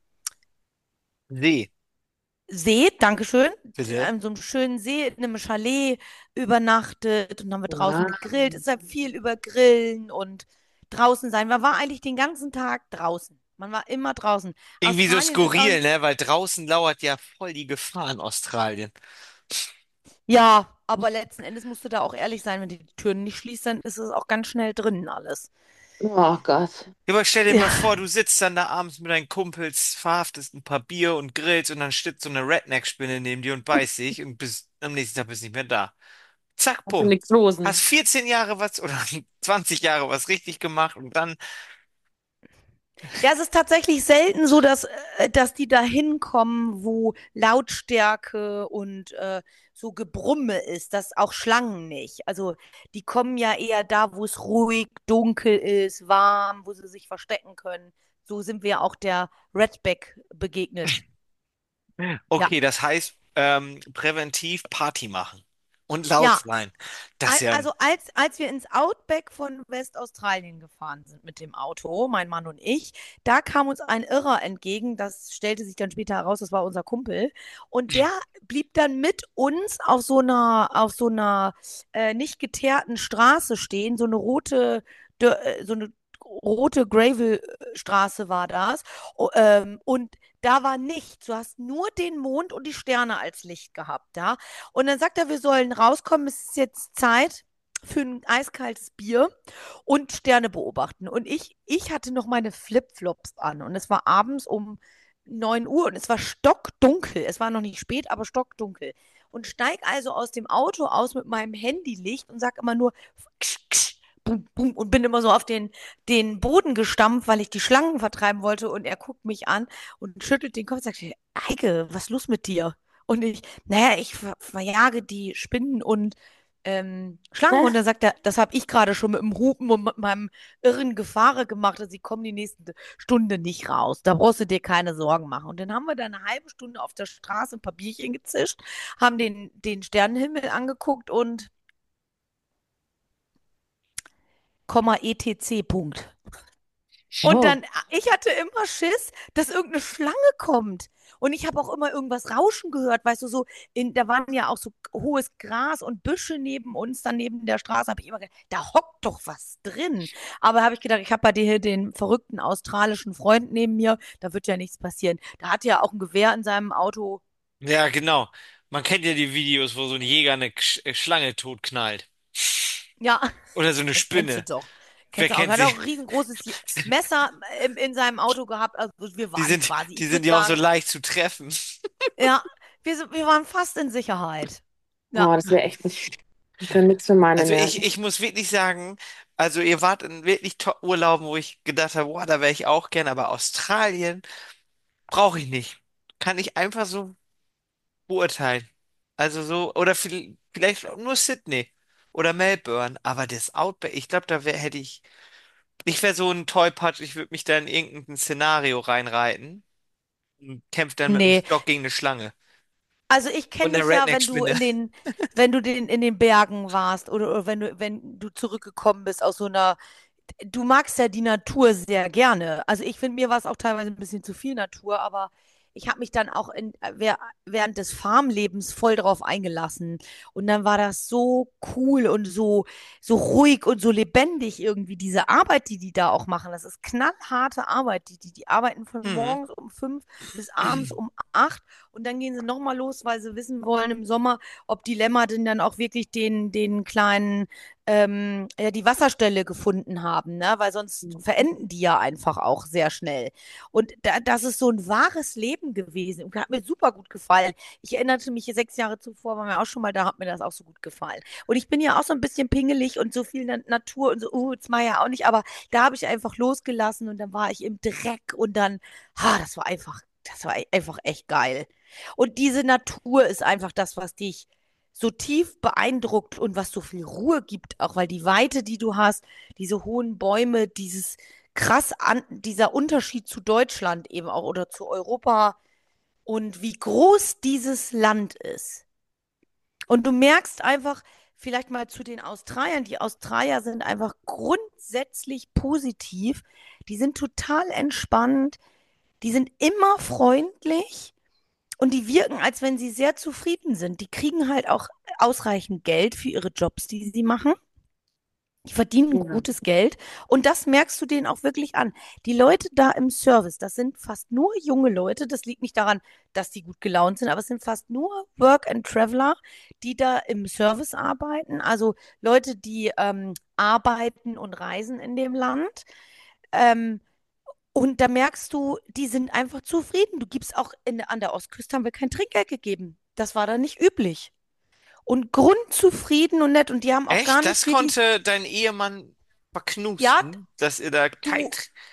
See, See, Dankeschön, bitte. an so einem schönen See in einem Chalet übernachtet und haben wir draußen Wow. gegrillt. Es ist halt viel über Grillen und draußen sein. Man war eigentlich den ganzen Tag draußen. Man war immer draußen. Irgendwie so Australien ist auch, skurril, ne? Weil draußen lauert ja voll die Gefahr in Australien. ja, aber letzten Endes musst du da auch ehrlich sein, wenn du die Türen nicht schließt, dann ist es auch ganz schnell drinnen alles. Oh Gott. Ja, aber stell dir Ja, mal vor, du sitzt dann da abends mit deinen Kumpels, verhaftest ein paar Bier und grillst und dann steht so eine Redneck-Spinne neben dir und beißt dich und am nächsten Tag bist du nicht mehr da. Zack, Hast du bumm. nichts Hast losen? 14 Jahre was oder 20 Jahre was richtig gemacht und dann, ja, es ist tatsächlich selten so, dass die da hinkommen, wo Lautstärke und so Gebrumme ist. Das auch Schlangen nicht. Also die kommen ja eher da, wo es ruhig, dunkel ist, warm, wo sie sich verstecken können. So sind wir auch der Redback begegnet. Ja. okay, das heißt, präventiv Party machen und laut Ja, sein. Das ist ja, Also als wir ins Outback von Westaustralien gefahren sind mit dem Auto, mein Mann und ich, da kam uns ein Irrer entgegen. Das stellte sich dann später heraus, das war unser Kumpel. Und der blieb dann mit uns auf so einer nicht geteerten Straße stehen, so eine rote Gravelstraße war das. Und da war nichts. Du hast nur den Mond und die Sterne als Licht gehabt, ja. Und dann sagt er, wir sollen rauskommen, es ist jetzt Zeit für ein eiskaltes Bier und Sterne beobachten. Und ich hatte noch meine Flipflops an und es war abends um 9 Uhr und es war stockdunkel. Es war noch nicht spät, aber stockdunkel. Und steig also aus dem Auto aus mit meinem Handylicht und sag immer nur ksch, ksch, bum, bum, und bin immer so auf den Boden gestampft, weil ich die Schlangen vertreiben wollte. Und er guckt mich an und schüttelt den Kopf und sagt, Eike, was ist los mit dir? Und ich, naja, ich verjage die Spinnen und Schlangen. Und Hä? dann sagt er, das habe ich gerade schon mit dem Hupen und mit meinem irren Gefahre gemacht. Also sie kommen die nächste Stunde nicht raus. Da brauchst du dir keine Sorgen machen. Und dann haben wir da eine halbe Stunde auf der Straße ein paar Bierchen gezischt, haben den Sternenhimmel angeguckt und etc. Punkt. Und Oh. dann, ich hatte immer Schiss, dass irgendeine Schlange kommt. Und ich habe auch immer irgendwas rauschen gehört, weißt du, da waren ja auch so hohes Gras und Büsche neben uns, dann neben der Straße, habe ich immer gedacht, da hockt doch was drin. Aber habe ich gedacht, ich habe bei dir hier den verrückten australischen Freund neben mir, da wird ja nichts passieren. Da hat ja auch ein Gewehr in seinem Auto. ja, genau. Man kennt ja die Videos, wo so ein Jäger eine Schlange totknallt. Ja, Oder so eine das kennst du Spinne. doch. Wer Kennst du auch. kennt Hat sie? auch ein riesengroßes Messer in seinem Auto gehabt. Also wir Die waren sind, quasi, die ich sind würde ja auch so sagen, leicht zu treffen. ja, wir waren fast in Sicherheit. Oh, Ja. das wäre echt nichts für meine Also Nerven. ich muss wirklich sagen, also ihr wart in wirklich Top-Urlauben, wo ich gedacht habe, boah, da wäre ich auch gern, aber Australien brauche ich nicht. Kann ich einfach so beurteilen. Also so, oder vielleicht auch nur Sydney oder Melbourne, aber das Outback, ich glaube, hätte ich wäre so ein Tollpatsch, ich würde mich da in irgendein Szenario reinreiten und kämpfe dann mit dem Nee, Stock gegen eine Schlange also ich und kenne einer dich ja, wenn du Redneck-Spinne. in den Bergen warst oder wenn du zurückgekommen bist aus so einer, du magst ja die Natur sehr gerne. Also ich finde, mir war es auch teilweise ein bisschen zu viel Natur, aber ich habe mich dann auch während des Farmlebens voll drauf eingelassen. Und dann war das so cool und so ruhig und so lebendig irgendwie, diese Arbeit, die die da auch machen. Das ist knallharte Arbeit. Die arbeiten von Hm. morgens um 5 bis abends um 8 und dann gehen sie nochmal los, weil sie wissen wollen im Sommer, ob die Lämmer denn dann auch wirklich den kleinen ja, die Wasserstelle gefunden haben, ne? Weil sonst verenden die ja einfach auch sehr schnell. Und das ist so ein wahres Leben gewesen und hat mir super gut gefallen. Ich erinnerte mich 6 Jahre zuvor, waren wir auch schon mal da, hat mir das auch so gut gefallen. Und ich bin ja auch so ein bisschen pingelig und so viel Natur und so, jetzt mal ja auch nicht, aber da habe ich einfach losgelassen und dann war ich im Dreck und dann, das war einfach echt geil. Und diese Natur ist einfach das, was dich so tief beeindruckt und was so viel Ruhe gibt, auch weil die Weite, die du hast, diese hohen Bäume, dieser Unterschied zu Deutschland eben auch oder zu Europa und wie groß dieses Land ist. Und du merkst einfach, vielleicht mal zu den Australiern, die Australier sind einfach grundsätzlich positiv, die sind total entspannt, die sind immer freundlich und die wirken, als wenn sie sehr zufrieden sind. Die kriegen halt auch ausreichend Geld für ihre Jobs, die sie machen. Die verdienen Ja. gutes Geld und das merkst du denen auch wirklich an. Die Leute da im Service, das sind fast nur junge Leute. Das liegt nicht daran, dass die gut gelaunt sind, aber es sind fast nur Work and Traveler, die da im Service arbeiten. Also Leute, die arbeiten und reisen in dem Land. Ähm, und da merkst du, die sind einfach zufrieden. Du gibst auch an der Ostküste haben wir kein Trinkgeld gegeben. Das war da nicht üblich. Und grundzufrieden und nett. Und die haben auch gar Echt? nicht Das wirklich, konnte dein Ehemann ja, verknusten, dass ihr da kein... du,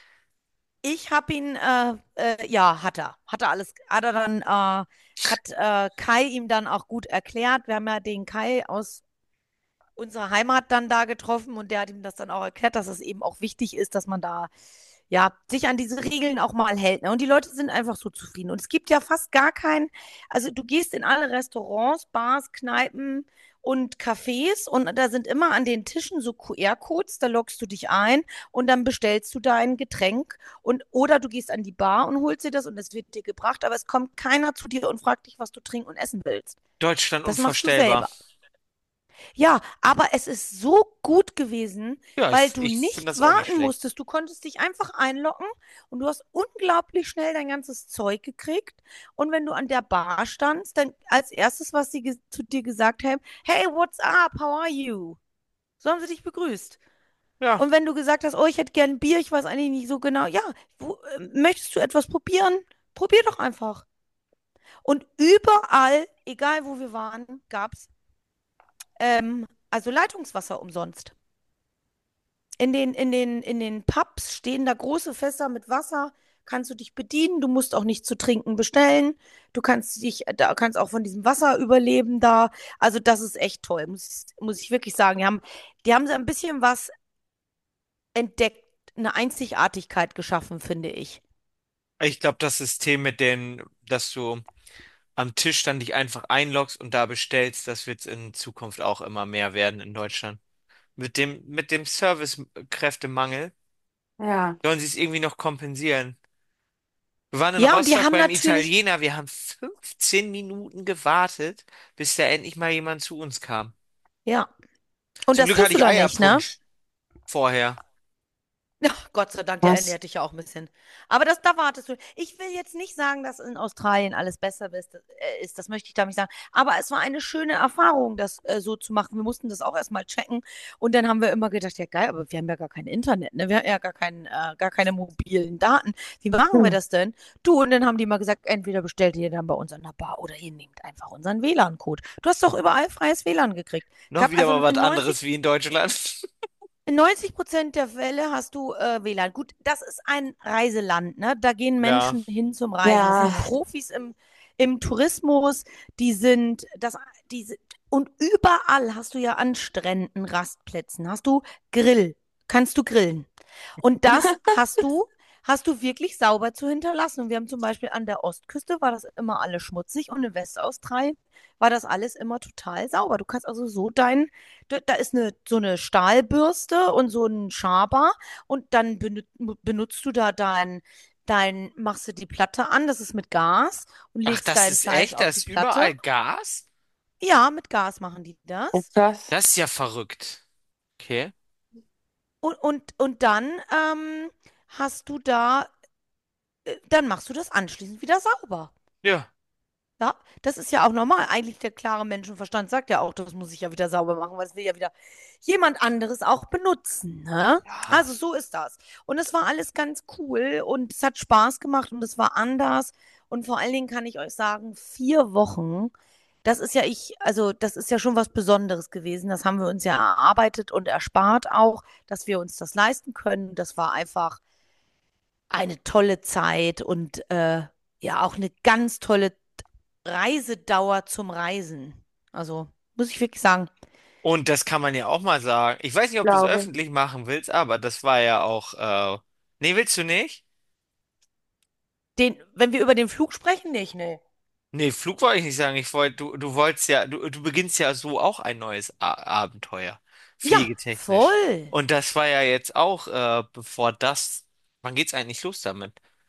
ich habe ihn, ja, hat er. Hat er alles, hat er dann, hat Kai ihm dann auch gut erklärt. Wir haben ja den Kai aus unserer Heimat dann da getroffen und der hat ihm das dann auch erklärt, dass es eben auch wichtig ist, dass man da ja sich an diese Regeln auch mal hält. Ne? Und die Leute sind einfach so zufrieden. Und es gibt ja fast gar keinen, also du gehst in alle Restaurants, Bars, Kneipen und Cafés und da sind immer an den Tischen so QR-Codes, da loggst du dich ein und dann bestellst du dein Getränk und oder du gehst an die Bar und holst dir das und es wird dir gebracht, aber es kommt keiner zu dir und fragt dich, was du trinken und essen willst. Deutschland Das machst du unvorstellbar. selber. Ja, aber es ist so gut gewesen, Ja, weil du ich finde nicht das auch nicht warten schlecht. musstest. Du konntest dich einfach einloggen und du hast unglaublich schnell dein ganzes Zeug gekriegt. Und wenn du an der Bar standst, dann als erstes, was sie zu dir gesagt haben, hey, what's up? How are you? So haben sie dich begrüßt. Ja, Und wenn du gesagt hast, oh, ich hätte gern ein Bier, ich weiß eigentlich nicht so genau, ja, möchtest du etwas probieren? Probier doch einfach. Und überall, egal wo wir waren, gab es also Leitungswasser umsonst. In den Pubs stehen da große Fässer mit Wasser, kannst du dich bedienen, du musst auch nichts zu trinken bestellen, kannst auch von diesem Wasser überleben da. Also das ist echt toll, muss ich wirklich sagen. Die haben so ein bisschen was entdeckt, eine Einzigartigkeit geschaffen, finde ich. ich glaube, das System mit dass du am Tisch dann dich einfach einloggst und da bestellst, das wird in Zukunft auch immer mehr werden in Deutschland. Mit dem Servicekräftemangel Ja. sollen sie es irgendwie noch kompensieren. Wir waren in Ja, und die Rostock haben beim natürlich, Italiener, wir haben 15 Minuten gewartet, bis da endlich mal jemand zu uns kam. ja, und Zum das Glück hatte kriegst du ich da nicht, ne? Eierpunsch vorher. Ach, Gott sei Dank, der Was? ernährt dich ja auch ein bisschen. Aber da wartest du. Ich will jetzt nicht sagen, dass in Australien alles besser ist. Das möchte ich damit nicht sagen. Aber es war eine schöne Erfahrung, das so zu machen. Wir mussten das auch erstmal checken. Und dann haben wir immer gedacht, ja geil, aber wir haben ja gar kein Internet, ne? Wir haben ja gar keine mobilen Daten. Wie machen wir Hm. das denn? Du, und dann haben die mal gesagt, entweder bestellt ihr dann bei uns an der Bar oder ihr nehmt einfach unseren WLAN-Code. Du hast doch überall freies WLAN gekriegt. Noch wieder Also mal was in 90 anderes wie in Deutschland. in 90% der Fälle hast du WLAN. Gut, das ist ein Reiseland, ne? Da gehen Ja. Menschen hin zum Reisen. Das Ja, sind Profis im Tourismus, die sind, das, die, und überall hast du ja an Stränden, Rastplätzen, hast du Grill, kannst du grillen. Und das hast du wirklich sauber zu hinterlassen. Und wir haben zum Beispiel an der Ostküste war das immer alles schmutzig und in Westaustralien war das alles immer total sauber. Du kannst also so da ist so eine Stahlbürste und so ein Schaber und dann benutzt du da machst du die Platte an, das ist mit Gas und Ach, legst das dein ist Fleisch echt? auf Da die ist Platte. überall Gas? Ja, mit Gas machen die ist das. krass. Das ist ja verrückt. Okay. Und dann hast du dann machst du das anschließend wieder sauber. Ja. Ja, das ist ja auch normal. Eigentlich der klare Menschenverstand sagt ja auch, das muss ich ja wieder sauber machen, weil es will ja wieder jemand anderes auch benutzen, ne? Ja. Also so ist das. Und es war alles ganz cool und es hat Spaß gemacht und es war anders. Und vor allen Dingen kann ich euch sagen, 4 Wochen, also das ist ja schon was Besonderes gewesen. Das haben wir uns ja erarbeitet und erspart auch, dass wir uns das leisten können. Das war einfach eine tolle Zeit und ja, auch eine ganz tolle Reisedauer zum Reisen. Also, muss ich wirklich sagen, Und das kann man ja auch mal sagen. Ich weiß nicht, ob du es Glaube ich. öffentlich machen willst, aber das war ja auch. Nee, willst du nicht? wenn wir über den Flug sprechen, nicht, ne? Nee, Flug wollte ich nicht sagen. Du wolltest ja, du beginnst ja so auch ein neues Abenteuer. Ja, Pflegetechnisch. voll. Und das war ja jetzt auch, bevor das. Wann geht's eigentlich los damit?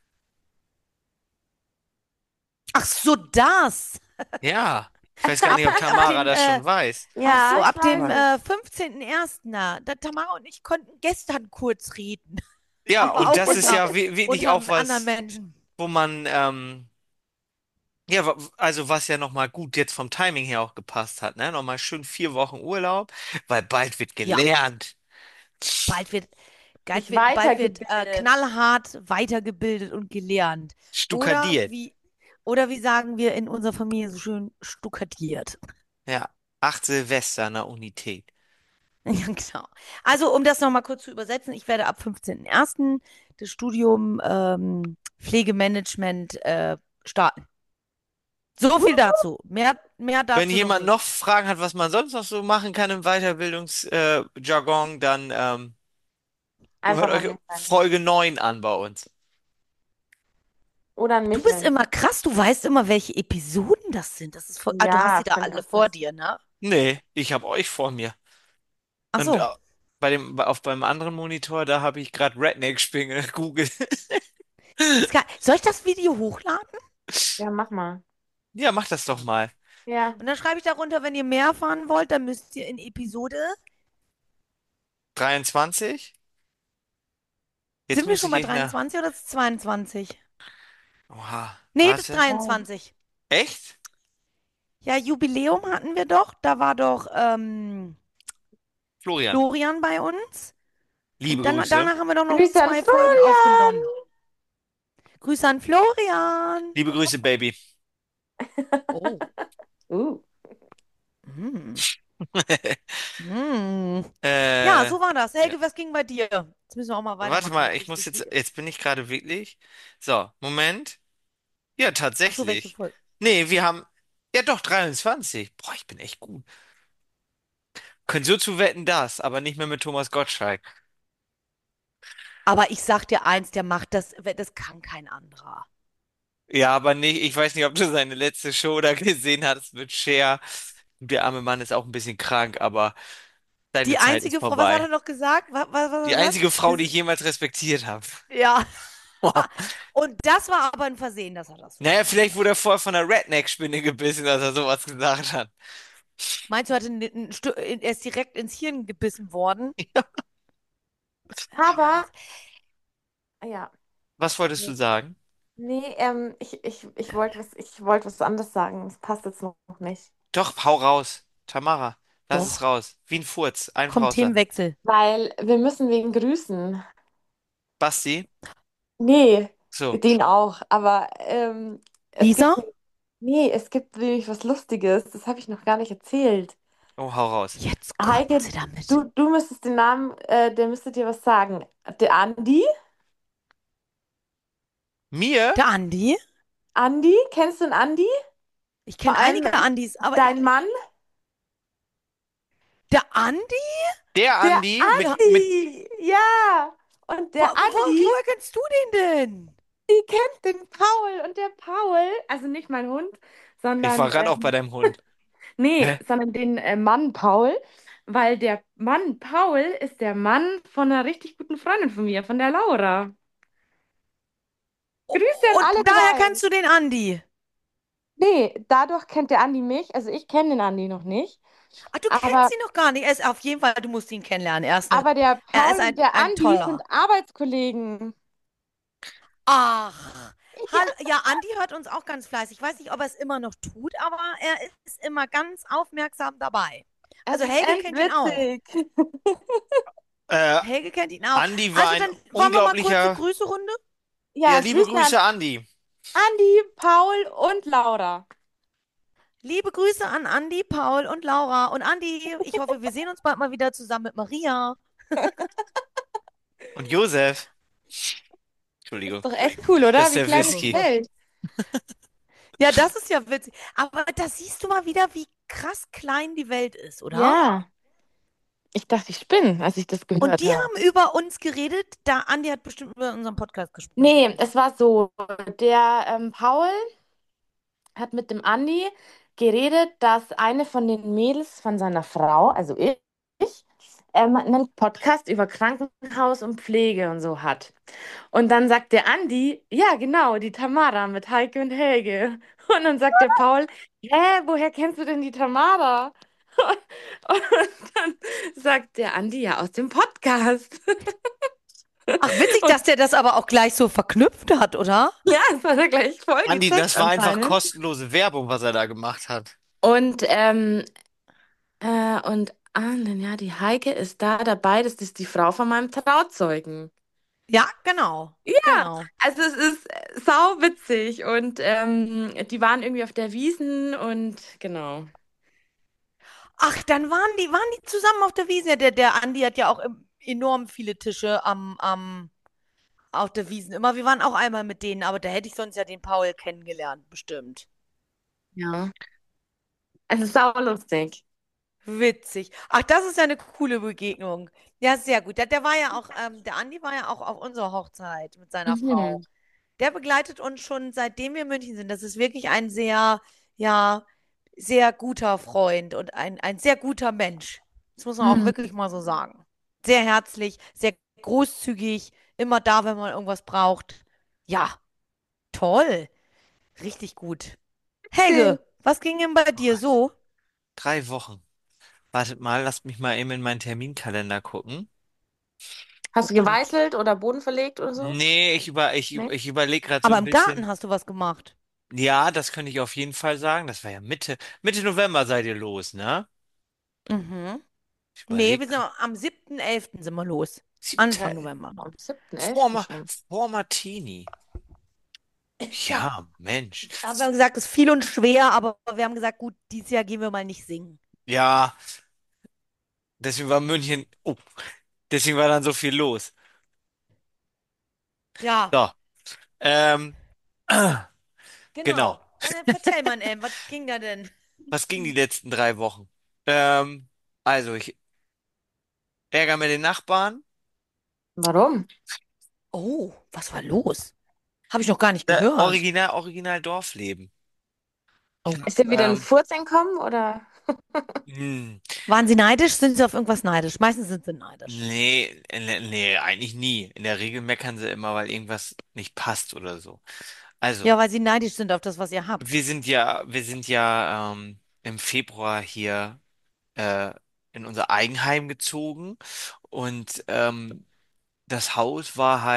Ach so, das. Ja. Ich weiß gar nicht, ob Ab Tamara dem, das schon weiß. ach Ja, so, ich ab dem weiß. 15.01. Tamara und ich konnten gestern kurz reden. Ja, Aber und auch das ist ja wirklich unter auch anderen was, Menschen. wo man, ja, also was ja nochmal gut jetzt vom Timing her auch gepasst hat, ne? Nochmal schön 4 Wochen Urlaub, weil bald wird Ja, gelernt, bald wird, Sich bald wird weitergebildet. knallhart weitergebildet und gelernt. Oder stuckadiert. wie, oder wie sagen wir in unserer Familie so schön, stuckadiert. Ja, 8 Silvester an der Unität. Ja, genau. Also, um das nochmal kurz zu übersetzen, ich werde ab 15.01. das Studium Pflegemanagement starten. So viel dazu. Mehr Wenn dazu noch jemand nicht. noch Fragen hat, was man sonst noch so machen kann im Weiterbildungsjargon, dann hört Einfach an euch mich ran. Folge 9 an bei uns. Oder an Du mich bist wenden. immer krass, du weißt immer, welche Episoden das sind. Das ist du hast Ja, sie da finde ich alle auch vor krass. dir, ne? Nee, ich habe euch vor mir. Ach Und so. beim anderen Monitor, da habe ich gerade Redneck-Spinge googelt. Soll ich das Video hochladen? Ja, mach mal. Ja, mach das doch mal. Ja. Und dann schreibe ich darunter, wenn ihr mehr erfahren wollt, dann müsst ihr in Episode. 23? Jetzt Sind wir muss schon ich bei nicht nach. 23 oder ist es 22? Oha, Nee, das ist warte. Ja. 23. Echt? Ja, Jubiläum hatten wir doch. Da war doch Florian, Florian bei uns. liebe Und dann, Grüße. danach haben wir doch noch Grüße an 2 Folgen Florian. aufgenommen. Grüße an Florian. Liebe Grüße, Baby. Oh. Uh. Hm. Hm. Ja, Äh, so war das. ja. Helge, was ging bei dir? Jetzt müssen wir auch mal Warte weitermachen. mal, ich muss Richtig, jetzt, jetzt bin ich gerade wirklich. So, Moment. Ja, ach so, welche tatsächlich. Folge? Nee, wir haben, ja doch, 23. Boah, ich bin echt gut. Können so zu wetten, das, aber nicht mehr mit Thomas Gottschalk. Aber ich sag dir eins, der macht das kann kein anderer. Ja, aber nicht, ich weiß nicht, ob du seine letzte Show da gesehen hast mit Cher. Der arme Mann ist auch ein bisschen krank, aber seine Die Zeit ist einzige Frau, was hat er vorbei. noch gesagt? Die Was? einzige Frau, die ich jemals respektiert habe. Ja. Und das war aber ein Versehen, dass er das Naja, gesagt vielleicht hat. wurde er vorher von einer Redneck-Spinne gebissen, dass er sowas gesagt hat. Meinst du, er ist direkt ins Hirn gebissen worden? Aber Krass. Ja. Was wolltest du Nee, sagen? nee ich wollt was anderes sagen. Das passt jetzt noch nicht. Doch, hau raus. Tamara, lass es Doch. raus. Wie ein Furz. Einfach Komm, rauslassen. Themenwechsel. Weil wir müssen wen grüßen. Basti? Nee, So. den auch. Aber es gibt, Lisa? nee, es gibt nämlich was Lustiges. Das habe ich noch gar nicht erzählt. Oh, hau raus. Jetzt kommt Heike, sie damit. du müsstest den Namen, der müsste dir was sagen. Der Andi? Mir? Der Andi? Andi? Kennst du den Andi? Ich Vor kenne allem einige Andis, aber dein Mann? der Andi? Der Der Andi Ja. mit Andi! Ja! Und der Andi, Woher kennst du den denn? die kennt den Paul. Und der Paul, also nicht mein Hund, Ich war sondern, gerade auch bei deinem Hund. nee, Hä? sondern den Mann Paul. Weil der Mann Paul ist der Mann von einer richtig guten Freundin von mir, von der Laura. Grüße an Und alle daher drei. kennst du den Andi. Nee, dadurch kennt der Andi mich. Also ich kenne den Andi noch nicht. Ach, du Aber, kennst ihn noch gar nicht. Er ist auf jeden Fall, du musst ihn kennenlernen. aber der Er Paul ist und der ein Andi sind toller. Arbeitskollegen. Ach, Ja, ja, Andi hört uns auch ganz fleißig. Ich weiß nicht, ob er es immer noch tut, aber er ist immer ganz aufmerksam dabei. es Also ist Helge echt kennt ihn auch. witzig. Äh, Helge kennt ihn auch. Andi war Also ein dann wollen wir mal kurze unglaublicher. Grüße-Runde. Ja, Ja, liebe Grüße an Grüße, Andi. Andi, Paul und Laura. Liebe Grüße an Andi, Paul und Laura. Und Andi, ich hoffe, wir sehen uns bald mal wieder zusammen mit Maria. Und Josef. Ist Entschuldigung. doch echt cool, Das oder? ist Wie der klein ist die Whisky. Welt? Ja, das ist ja witzig. Aber da siehst du mal wieder, wie krass klein die Welt ist, oder? Ja, ich dachte, ich spinne, als ich das Und gehört die habe. haben über uns geredet. Da Andi hat bestimmt über unseren Podcast gesprochen. Nee, es war so, der Paul hat mit dem Andi geredet, dass eine von den Mädels von seiner Frau, also ich einen Podcast über Krankenhaus und Pflege und so hat. Und dann sagt der Andi, ja, genau, die Tamara mit Heike und Helge. Und dann sagt der Paul, hä, woher kennst du denn die Tamara? Und dann sagt der Andi, ja, aus dem Podcast. Ach, witzig, Und dass der das aber auch gleich so verknüpft hat, oder? ja, es war da gleich voll Andi, gecheckt das war einfach anscheinend. kostenlose Werbung, was er da gemacht hat. Und, dann, ja, die Heike ist da dabei, das ist die Frau von meinem Trauzeugen. Ja, genau. Ja, Genau. also es ist sau witzig und die waren irgendwie auf der Wiesn und genau. Ach, dann waren die zusammen auf der Wiesn. Ja, der Andi hat ja auch enorm viele Tische auf der Wiesn. Immer, wir waren auch einmal mit denen, aber da hätte ich sonst ja den Paul kennengelernt, bestimmt. Ja. Es ist sau lustig. Witzig. Ach, das ist ja eine coole Begegnung. Ja, sehr gut. Der war ja auch, der Andi war ja auch auf unserer Hochzeit mit seiner Mhm. Frau. Der begleitet uns schon seitdem wir in München sind. Das ist wirklich ein sehr, ja, sehr guter Freund und ein sehr guter Mensch. Das muss man auch Mhm. wirklich mal so sagen. Sehr herzlich, sehr großzügig, immer da, wenn man irgendwas braucht. Ja, toll. Richtig gut. Witzig. Helge, was ging denn bei dir Gott. so? 3 Wochen. Wartet mal, lasst mich mal eben in meinen Terminkalender gucken. Hast du geweißelt oder Boden verlegt oder so? Nee, Nee. ich überlege gerade so Aber ein im Garten bisschen. hast du was gemacht. Ja, das könnte ich auf jeden Fall sagen. Das war ja Mitte November seid ihr los, ne? Mhm. Ich Nee, überlege. am 7.11. sind wir los. Anfang 7. November. Am 7.11. Vor, schon. vor Martini. Ja, Ja, Mensch. da haben wir gesagt, es ist viel und schwer, aber wir haben gesagt, gut, dieses Jahr gehen wir mal nicht singen. Ja, deswegen war München. Oh, deswegen war dann so viel los. Ja, So, ähm, genau. genau. Und dann erzähl mal, was ging da denn? Was ging die letzten 3 Wochen? Ähm, also, ich ärgere mit den Nachbarn. Warum? Oh, was war los? Habe ich noch gar nicht gehört. Original Dorfleben. Oh. Ist dir wieder ein Ähm, Furz entkommen oder? hm, Waren sie neidisch? Sind sie auf irgendwas neidisch? Meistens sind sie neidisch. nee, eigentlich nie. In der Regel meckern sie immer, weil irgendwas nicht passt oder so. Also, Ja, weil sie neidisch sind auf das, was ihr habt. wir sind ja im Februar hier äh, in unser Eigenheim gezogen und das Haus war halt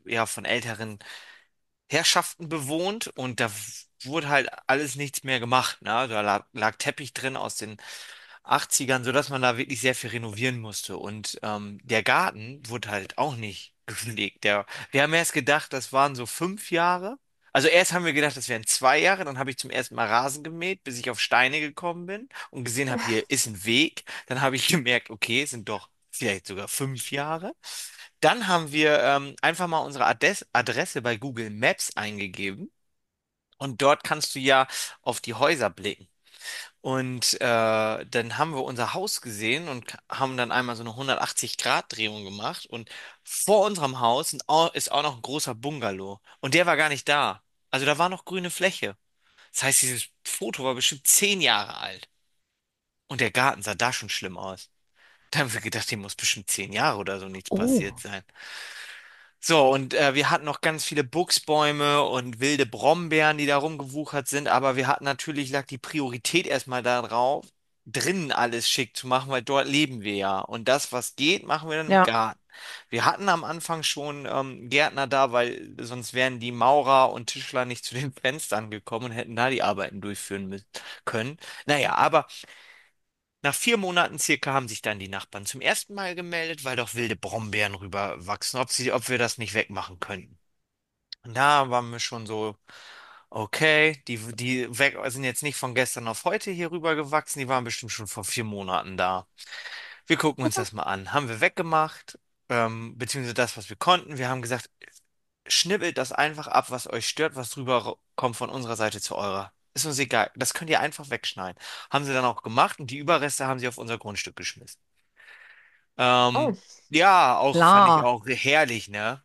ja von älteren Herrschaften bewohnt und da wurde halt alles nichts mehr gemacht. Ne? Da lag Teppich drin aus den 80ern, sodass man da wirklich sehr viel renovieren musste. Und der Garten wurde halt auch nicht gepflegt. Wir haben erst gedacht, das waren so 5 Jahre. Also erst haben wir gedacht, das wären 2 Jahre. Dann habe ich zum ersten Mal Rasen gemäht, bis ich auf Steine gekommen bin und gesehen habe, hier ist ein Weg. Dann habe ich gemerkt, okay, es sind doch vielleicht sogar 5 Jahre. Dann haben wir einfach mal unsere Adresse bei Google Maps eingegeben und dort kannst du ja auf die Häuser blicken. Und dann haben wir unser Haus gesehen und haben dann einmal so eine 180-Grad-Drehung gemacht. Und vor unserem Haus ist auch noch ein großer Bungalow. Und der war gar nicht da. Also da war noch grüne Fläche. Das heißt, dieses Foto war bestimmt 10 Jahre alt. Und der Garten sah da schon schlimm aus. Da haben wir gedacht, dem muss bestimmt 10 Jahre oder so nichts passiert Oh, sein. So, und wir hatten noch ganz viele Buchsbäume und wilde Brombeeren, die da rumgewuchert sind, aber wir hatten natürlich, lag die Priorität erstmal darauf, drinnen alles schick zu machen, weil dort leben wir ja. Und das, was geht, machen wir dann im ja. Garten. Wir hatten am Anfang schon Gärtner da, weil sonst wären die Maurer und Tischler nicht zu den Fenstern gekommen und hätten da die Arbeiten durchführen müssen können. Naja, aber nach 4 Monaten circa haben sich dann die Nachbarn zum ersten Mal gemeldet, weil doch wilde Brombeeren rüberwachsen, ob wir das nicht wegmachen könnten. Und da waren wir schon so, okay, sind jetzt nicht von gestern auf heute hier rüber gewachsen, die waren bestimmt schon vor 4 Monaten da. Wir gucken uns das mal an. Haben wir weggemacht, beziehungsweise das, was wir konnten. Wir haben gesagt, schnibbelt das einfach ab, was euch stört, was drüber kommt von unserer Seite zu eurer. Ist uns egal. Das könnt ihr einfach wegschneiden. Haben sie dann auch gemacht und die Überreste haben sie auf unser Grundstück geschmissen. Oh. Ähm, ja, auch fand ich Klar. auch herrlich, ne?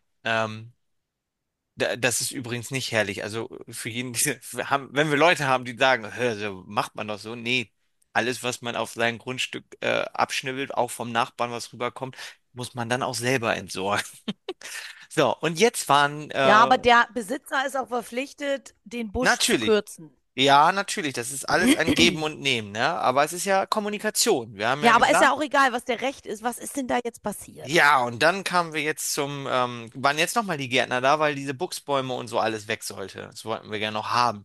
Das ist übrigens nicht herrlich. Also für jeden, wenn wir Leute haben, die sagen, "Hä, so macht man doch so. Nee, alles, was man auf sein Grundstück abschnibbelt, auch vom Nachbarn, was rüberkommt, muss man dann auch selber entsorgen. So, und jetzt waren Ja, aber der Besitzer ist auch verpflichtet, den Busch zu natürlich. kürzen. Ja, natürlich, das ist alles ein Geben und Nehmen, ne? Aber es ist ja Kommunikation. Wir haben ja Ja, aber ist gesagt, ja auch egal, was der Recht ist. Was ist denn da jetzt passiert? ja, und dann kamen wir jetzt waren jetzt nochmal die Gärtner da, weil diese Buchsbäume und so alles weg sollte. Das wollten wir gerne noch haben.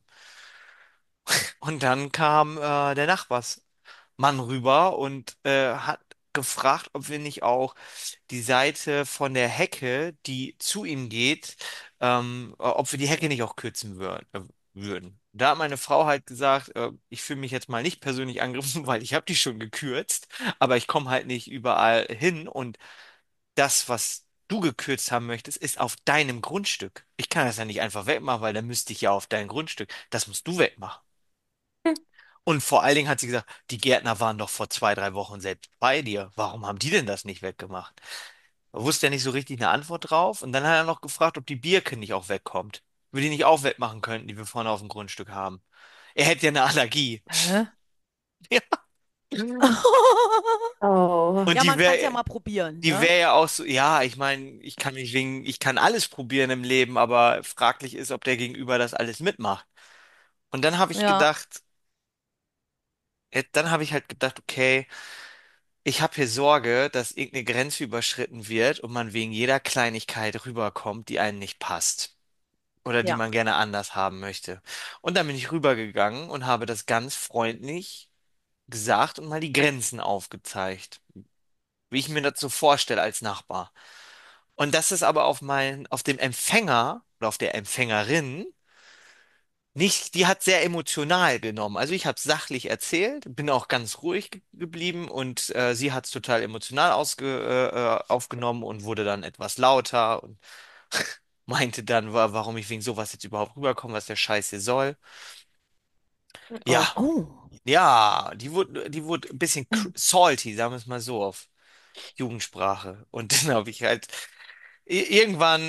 Und dann kam der Nachbarsmann rüber und hat gefragt, ob wir nicht auch die Seite von der Hecke, die zu ihm geht, ob wir die Hecke nicht auch kürzen würden. Da hat meine Frau halt gesagt, ich fühle mich jetzt mal nicht persönlich angegriffen, weil ich habe die schon gekürzt, aber ich komme halt nicht überall hin und das, was du gekürzt haben möchtest, ist auf deinem Grundstück. Ich kann das ja nicht einfach wegmachen, weil dann müsste ich ja auf dein Grundstück. Das musst du wegmachen. Und vor allen Dingen hat sie gesagt, die Gärtner waren doch vor 2, 3 Wochen selbst bei dir. Warum haben die denn das nicht weggemacht? Da wusste er nicht so richtig eine Antwort drauf. Und dann hat er noch gefragt, ob die Birke nicht auch wegkommt. Wir die nicht auch wegmachen könnten, die wir vorne auf dem Grundstück haben. Er hätte ja eine Allergie. Hä? Ja. Oh. Und Ja, man kann es ja mal probieren, die ne? wäre ja auch so, ja, ich meine, ich kann alles probieren im Leben, aber fraglich ist, ob der Gegenüber das alles mitmacht. Und dann habe ich Ja, gedacht, dann habe ich halt gedacht, okay, ich habe hier Sorge, dass irgendeine Grenze überschritten wird und man wegen jeder Kleinigkeit rüberkommt, die einem nicht passt oder die ja, man gerne anders haben möchte. Und dann bin ich rübergegangen und habe das ganz freundlich gesagt und mal die Grenzen aufgezeigt, wie ich mir das so vorstelle als Nachbar. Und das ist aber auf dem Empfänger oder auf der Empfängerin nicht, die hat sehr emotional genommen. Also ich habe sachlich erzählt, bin auch ganz ruhig geblieben und sie hat es total emotional aufgenommen und wurde dann etwas lauter und meinte dann, warum ich wegen sowas jetzt überhaupt rüberkomme, was der Scheiß hier soll. Ja, Oh. oh. ja, die wurde ein bisschen salty, sagen wir es mal so auf Jugendsprache. Und dann habe ich halt irgendwann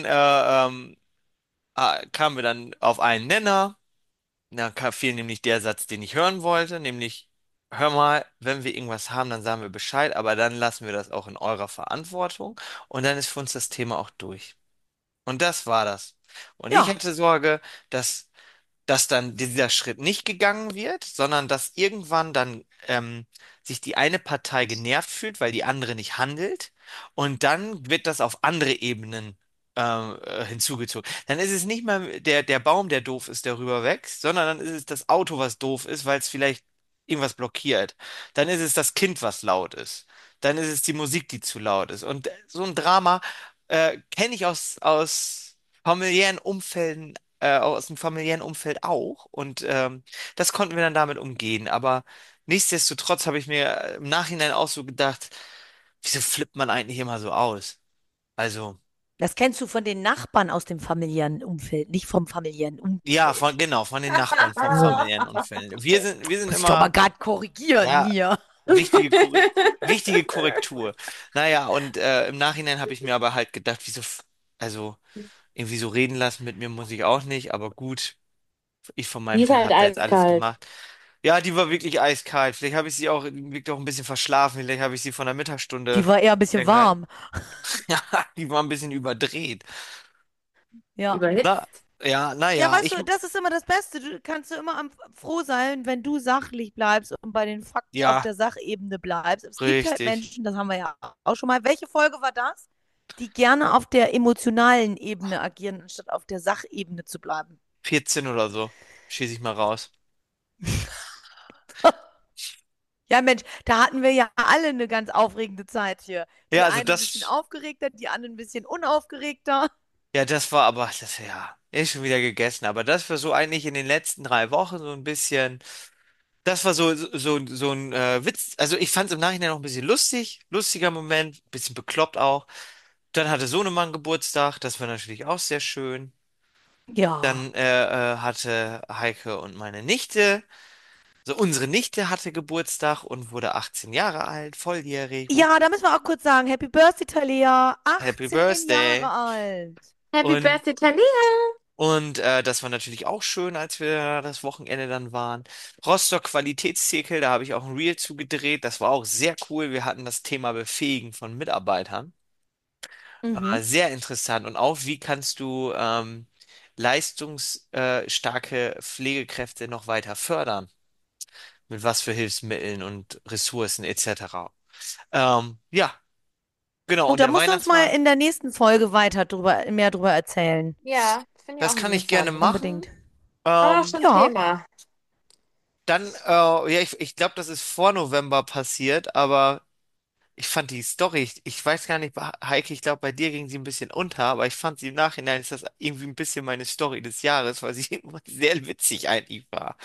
kamen wir dann auf einen Nenner. Da fiel nämlich der Satz, den ich hören wollte, nämlich, hör mal, wenn wir irgendwas haben, dann sagen wir Bescheid, aber dann lassen wir das auch in eurer Verantwortung und dann ist für uns das Thema auch durch. Und das war das. Und ich Ja, hatte Sorge, dass dann dieser Schritt nicht gegangen wird, sondern dass irgendwann dann sich die eine Partei genervt fühlt, weil die andere nicht handelt und dann wird das auf andere Ebenen hinzugezogen. Dann ist es nicht mal der Baum, der doof ist, der rüber wächst, sondern dann ist es das Auto, was doof ist, weil es vielleicht irgendwas blockiert. Dann ist es das Kind, was laut ist. Dann ist es die Musik, die zu laut ist. Und so ein Drama kenne ich aus familiären Umfelden, aus dem familiären Umfeld auch. Und das konnten wir dann damit umgehen. Aber nichtsdestotrotz habe ich mir im Nachhinein auch so gedacht, wieso flippt man eigentlich immer so aus? Also. Das kennst du von den Nachbarn aus dem familiären Umfeld, nicht vom familiären Ja, Umfeld. genau, von den Nachbarn vom Oh, familiären Unfällen. Wir sind muss ich doch mal immer, gerade korrigieren ja, hier. wichtige Korrektur. Naja, und im Nachhinein habe ich mir aber halt gedacht, also irgendwie so reden lassen mit mir muss ich auch nicht, aber gut, ich von Die meinem ist Teil halt habe da jetzt alles eiskalt. gemacht. Ja, die war wirklich eiskalt. Vielleicht habe ich sie auch, wirklich auch ein bisschen verschlafen, vielleicht habe ich sie von der Die Mittagsstunde war eher ein bisschen irgendwann. warm. Ja, die war ein bisschen überdreht. Ja. Na, Überhitzt. ja, Ja, naja, weißt du, das ist immer das Beste. Du kannst du immer froh sein, wenn du sachlich bleibst und bei den Fakten auf ja, der Sachebene bleibst. Es gibt halt richtig. Menschen, das haben wir ja auch schon mal. Welche Folge war das? Die gerne auf der emotionalen Ebene agieren, anstatt auf der Sachebene zu bleiben. 14 oder so. Schieße ich mal raus. Ja, Mensch, da hatten wir ja alle eine ganz aufregende Zeit hier. Ja, Die also einen ein bisschen das, aufgeregter, die anderen ein bisschen unaufgeregter. ja, das war aber, das, ja, ist schon wieder gegessen. Aber das war so eigentlich in den letzten 3 Wochen so ein bisschen, das war so ein Witz. Also ich fand es im Nachhinein noch ein bisschen lustig, lustiger Moment, bisschen bekloppt auch. Dann hatte Sohnemann Geburtstag, das war natürlich auch sehr schön. Ja. Dann hatte Heike und meine Nichte, so unsere Nichte hatte Geburtstag und wurde 18 Jahre alt, volljährig. Ja, da müssen wir auch kurz sagen, Happy Birthday, Talia. Happy 18 Jahre Birthday! alt. Happy Und Birthday, Talia! Das war natürlich auch schön, als wir das Wochenende dann waren. Rostock Qualitätszirkel, da habe ich auch ein Reel zugedreht. Das war auch sehr cool. Wir hatten das Thema Befähigen von Mitarbeitern. Mhm. Sehr interessant. Und auch, wie kannst du leistungsstarke Pflegekräfte noch weiter fördern? Mit was für Hilfsmitteln und Ressourcen etc. Ja, genau. Oh, Und da der musst du uns mal Weihnachtsmarkt, in der nächsten Folge mehr drüber erzählen. Ja, das finde ich das auch kann ich gerne interessant. machen. Unbedingt. War auch Ähm, schon Ja. Thema. Dann, ja, ich glaube, das ist vor November passiert, aber ich fand die Story, ich weiß gar nicht, Heike, ich glaube, bei dir ging sie ein bisschen unter, aber ich fand sie im Nachhinein ist das irgendwie ein bisschen meine Story des Jahres, weil sie sehr witzig eigentlich war.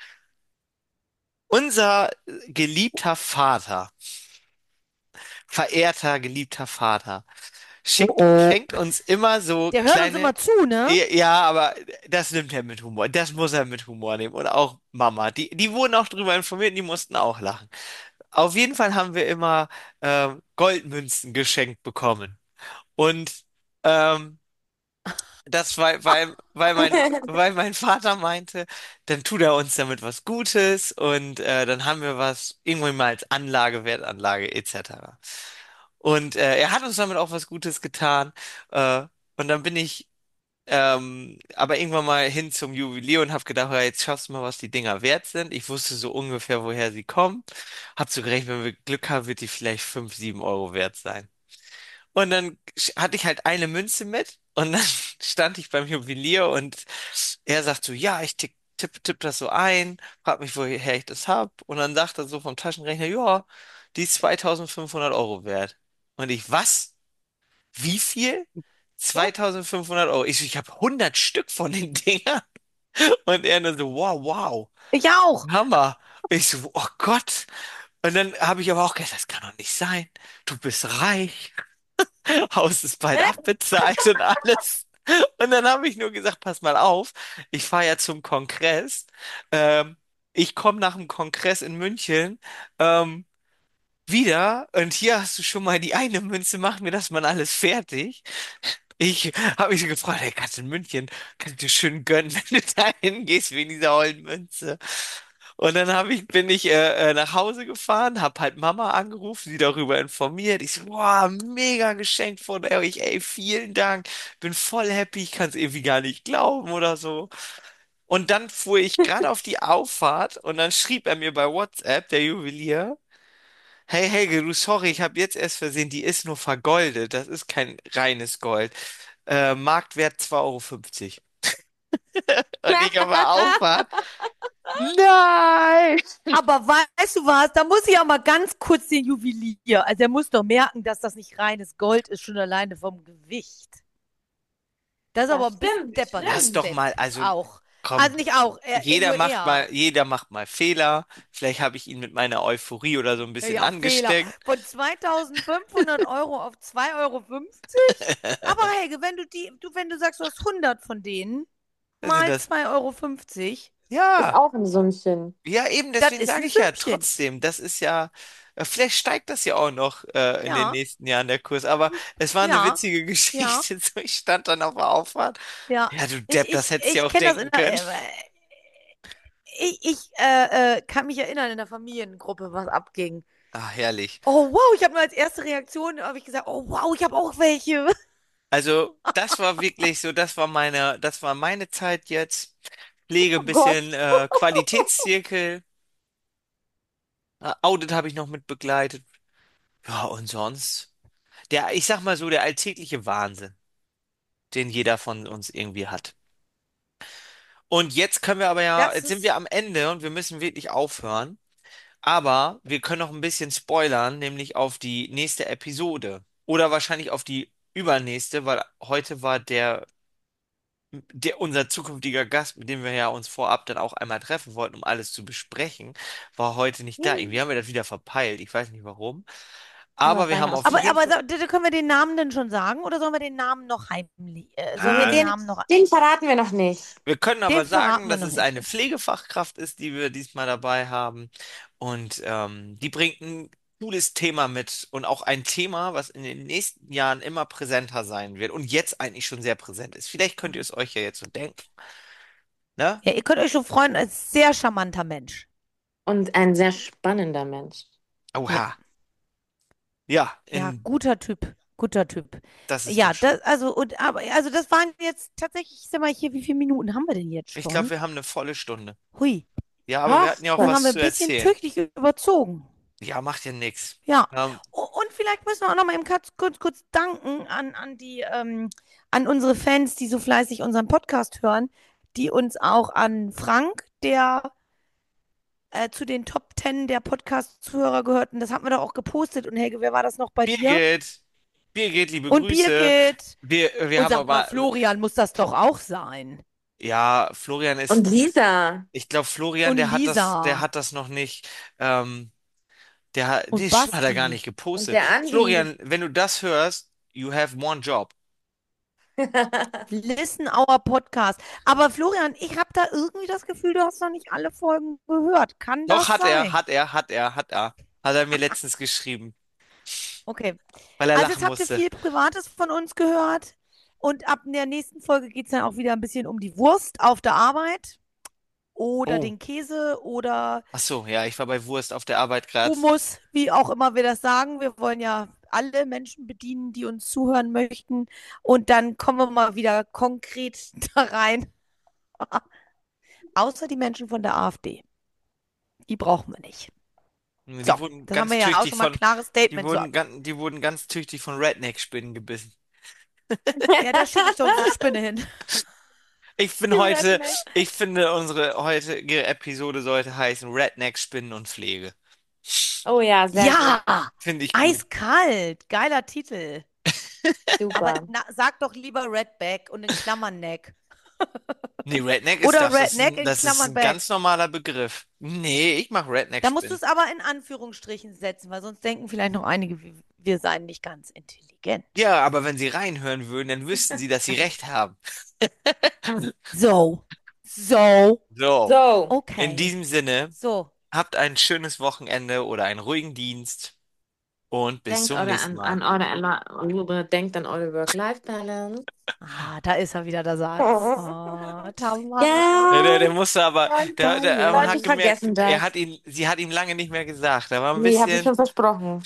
Unser geliebter Vater, verehrter, geliebter Vater, Oh oh. schenkt uns immer so Der hört uns kleine, immer zu, ne? ja, ja, aber das nimmt er mit Humor, das muss er mit Humor nehmen und auch Mama, die wurden auch drüber informiert, die mussten auch lachen. Auf jeden Fall haben wir immer Goldmünzen geschenkt bekommen. Und ähm, das war, weil mein Vater meinte, dann tut er uns damit was Gutes und dann haben wir was irgendwann mal als Anlage, Wertanlage etc. Und er hat uns damit auch was Gutes getan. Äh, und dann bin ich aber irgendwann mal hin zum Juwelier und habe gedacht, ja, jetzt schaust du mal, was die Dinger wert sind. Ich wusste so ungefähr, woher sie kommen. Hab so gerechnet, wenn wir Glück haben, wird die vielleicht 5, 7 Euro wert sein. Und dann hatte ich halt eine Münze mit und dann stand ich beim Juwelier und er sagt so, ja, ich tipp das so ein, frag mich, woher ich das hab. Und dann sagt er so vom Taschenrechner, ja, die ist 2500 Euro wert. Und ich, was? Wie viel? 2500 Euro. Ich habe 100 Stück von den Dingern. Und er nur so, wow, wow, Ich auch. Hammer. Ich so, oh Gott. Und dann habe ich aber auch gedacht, das kann doch nicht sein. Du bist reich. Haus ist bald abbezahlt und alles. Und dann habe ich nur gesagt, pass mal auf, ich fahre ja zum Kongress. Ähm, Ich komme nach dem Kongress in München wieder und hier hast du schon mal die eine Münze, mach mir das mal alles fertig. Ich habe mich so gefragt, ey, kannst du in München, kannst du dir schön gönnen, wenn du da hingehst wegen dieser ollen Münze. Und dann bin ich nach Hause gefahren, hab halt Mama angerufen, sie darüber informiert. Ich so, boah, mega Geschenk von euch, ey, vielen Dank. Bin voll happy, ich kann es irgendwie gar nicht glauben oder so. Und dann fuhr ich gerade auf die Auffahrt und dann schrieb er mir bei WhatsApp, der Juwelier, hey Helge, du sorry, ich habe jetzt erst versehen, die ist nur vergoldet, das ist kein reines Gold. Marktwert 2,50 € Und ich auf der Auffahrt. Nein! Aber weißt du was? Da muss ich auch mal ganz kurz den Juwelier. Also er muss doch merken, dass das nicht reines Gold ist, schon alleine vom Gewicht. Das ist aber Das ein bisschen stimmt, deppert, der Lass doch Depp. mal, also Auch. komm, Also nicht auch, nur er. jeder macht mal Fehler. Vielleicht habe ich ihn mit meiner Euphorie oder so ein bisschen Ja, Fehler. angesteckt. Von 2.500 € auf 2,50 €. Aber Helge, wenn du sagst, du hast 100 von denen, Was sind mal das? 2,50 €, ist Ja, auch ein Sümmchen. ja, eben, das deswegen ist sage ein ich ja Sümmchen. trotzdem, das ist ja, vielleicht steigt das ja auch noch in den Ja, nächsten Jahren der Kurs. Aber es war eine ja, witzige ja, Geschichte. So, ich stand dann auf der Auffahrt. ja. Ja, du Ich, Depp, das ich, hättest du ja ich auch kenne das denken können. kann mich erinnern, in der Familiengruppe, was abging. Ah, herrlich. Oh, wow, ich habe nur als erste Reaktion, habe ich gesagt, oh, wow, ich habe auch welche. Also, das war wirklich so, das war meine Zeit jetzt. Pflege ein Oh Gott. bisschen Qualitätszirkel. Audit habe ich noch mit begleitet. Ja, und sonst? Ich sag mal so, der alltägliche Wahnsinn, den jeder von uns irgendwie hat. Und jetzt können wir aber ja, Das jetzt sind ist, wir am Ende und wir müssen wirklich aufhören. Aber wir können noch ein bisschen spoilern, nämlich auf die nächste Episode. Oder wahrscheinlich auf die übernächste, weil heute war unser zukünftiger Gast, mit dem wir ja uns vorab dann auch einmal treffen wollten, um alles zu besprechen, war heute nicht da. Irgendwie haben wir das wieder verpeilt. Ich weiß nicht warum. Aber Aber wir haben auf aber, jeden aber Fall. können wir den Namen denn schon sagen oder sollen wir den Namen noch heimlich, sollen wir Nee, Ah, den den, Namen noch, den verraten wir noch nicht. Wir können aber den sagen, verraten wir dass noch es nicht. eine Pflegefachkraft ist, die wir diesmal dabei haben. Und die bringt ein cooles Thema mit und auch ein Thema, was in den nächsten Jahren immer präsenter sein wird und jetzt eigentlich schon sehr präsent ist. Vielleicht könnt ihr es euch ja jetzt so denken, ne? Ja, ihr könnt euch schon freuen, als sehr charmanter Mensch. Und ein sehr spannender Mensch. Ja, Oha. Ja, ja, guter Typ, guter Typ. das ist doch Ja, schön. also das waren jetzt tatsächlich, ich sag mal hier, wie viele Minuten haben wir denn jetzt Ich glaube, schon? wir haben eine volle Stunde. Hui, Ja, aber wir Ach, hatten ja auch dann haben was wir zu ein bisschen erzählen. tüchtig überzogen. Ja, macht ja nichts. Ja, Ähm, und vielleicht müssen wir auch noch mal eben kurz danken an unsere Fans, die so fleißig unseren Podcast hören, die uns auch an Frank, der zu den Top 10 der Podcast-Zuhörer gehörten, das hatten wir doch auch gepostet. Und Helge, wer war das noch bei dir? Birgit, Birgit, liebe Und Grüße. Birgit. Wir Und haben sag mal, aber, Florian muss das doch auch sein. ja, Florian ist. und Lisa. Ich glaube, Florian, Und der Lisa. hat das noch nicht, Und das hat er gar Basti. nicht Und gepostet. der Andi. Florian, wenn du das hörst, you have one job. Listen our Podcast. Aber Florian, ich habe da irgendwie das Gefühl, du hast noch nicht alle Folgen gehört. Kann Doch, das sein? hat er mir letztens geschrieben, Okay. weil er Also jetzt lachen habt ihr musste. viel Privates von uns gehört. Und ab der nächsten Folge geht es dann auch wieder ein bisschen um die Wurst auf der Arbeit oder Oh, den Käse oder ach so, ja, ich war bei Wurst auf der Arbeit gerade. Hummus, wie auch immer wir das sagen. Wir wollen ja alle Menschen bedienen, die uns zuhören möchten. Und dann kommen wir mal wieder konkret da rein. Außer die Menschen von der AfD. Die brauchen wir nicht. So, Die wurden das haben ganz wir ja auch tüchtig schon mal ein von, klares Statement zu. die wurden ganz tüchtig von Redneck-Spinnen gebissen. Ja, da schicke ich doch unsere Spinne hin. Ich bin Die heute, Redneck. ich finde, unsere heutige Episode sollte heißen Redneck, Spinnen und Pflege. Oh ja, sehr gut. Ja, Finde ich gut. eiskalt. Geiler Titel. Aber Super. sag doch lieber Redback und in Klammern Neck. Nee, Redneck ist Oder das. Redneck in Das ist Klammern ein ganz Back. normaler Begriff. Nee, ich mach Da musst du Redneck-Spinnen. es aber in Anführungsstrichen setzen, weil sonst denken vielleicht noch einige, wir seien nicht ganz intelligent. Ja, aber wenn Sie reinhören würden, dann wüssten Sie, dass Sie recht haben. So, so, So, So, in okay. diesem Sinne, So, habt ein schönes Wochenende oder einen ruhigen Dienst und bis denkt zum eure nächsten Mal. denkt an eure Work-Life-Balance. da ist er wieder, der Satz. Oh, Ja, Tamara. der musste aber, man Leute hat gemerkt, vergessen das. sie hat ihm lange nicht mehr gesagt. Da war ein Nee, habe ich bisschen, schon versprochen.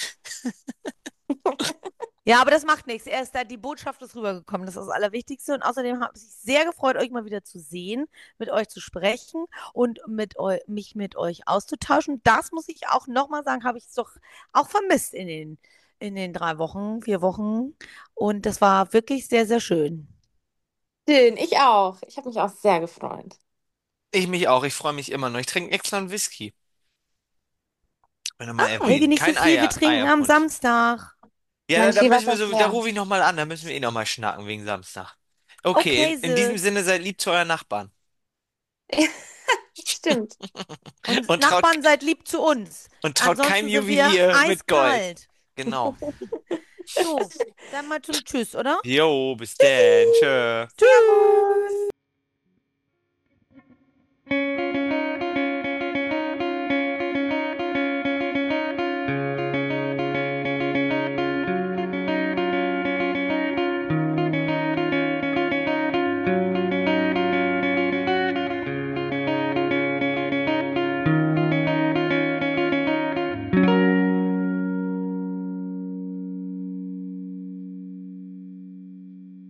Ja, aber das macht nichts. Er ist da, die Botschaft ist rübergekommen. Das ist das Allerwichtigste. Und außerdem habe ich mich sehr gefreut, euch mal wieder zu sehen, mit euch zu sprechen und mich mit euch auszutauschen. Das muss ich auch nochmal sagen, habe ich es doch auch vermisst in den 3 Wochen, 4 Wochen. Und das war wirklich sehr, sehr schön. Schön, ich auch. Ich habe mich auch sehr gefreut. Ich mich auch, ich freue mich immer noch. Ich trinke extra einen Whisky. Wenn du mal Helge, erwähnen. nicht so Kein viel. Wir trinken am Eierpunsch. Samstag. Ja, Mein da müssen Skiwasser wir ist so, da leer. rufe ich nochmal an, da müssen wir eh nochmal schnacken wegen Samstag. Okay, Okay, in diesem Sis. Sinne seid lieb zu euren Nachbarn. Stimmt. Und Und traut, Nachbarn, seid lieb zu uns. und traut keinem Ansonsten sind wir Juwelier mit Gold. eiskalt. Genau. So, dann mal zum Tschüss, oder? Jo, bis denn. Tschüssi. Tschö. Tschüss.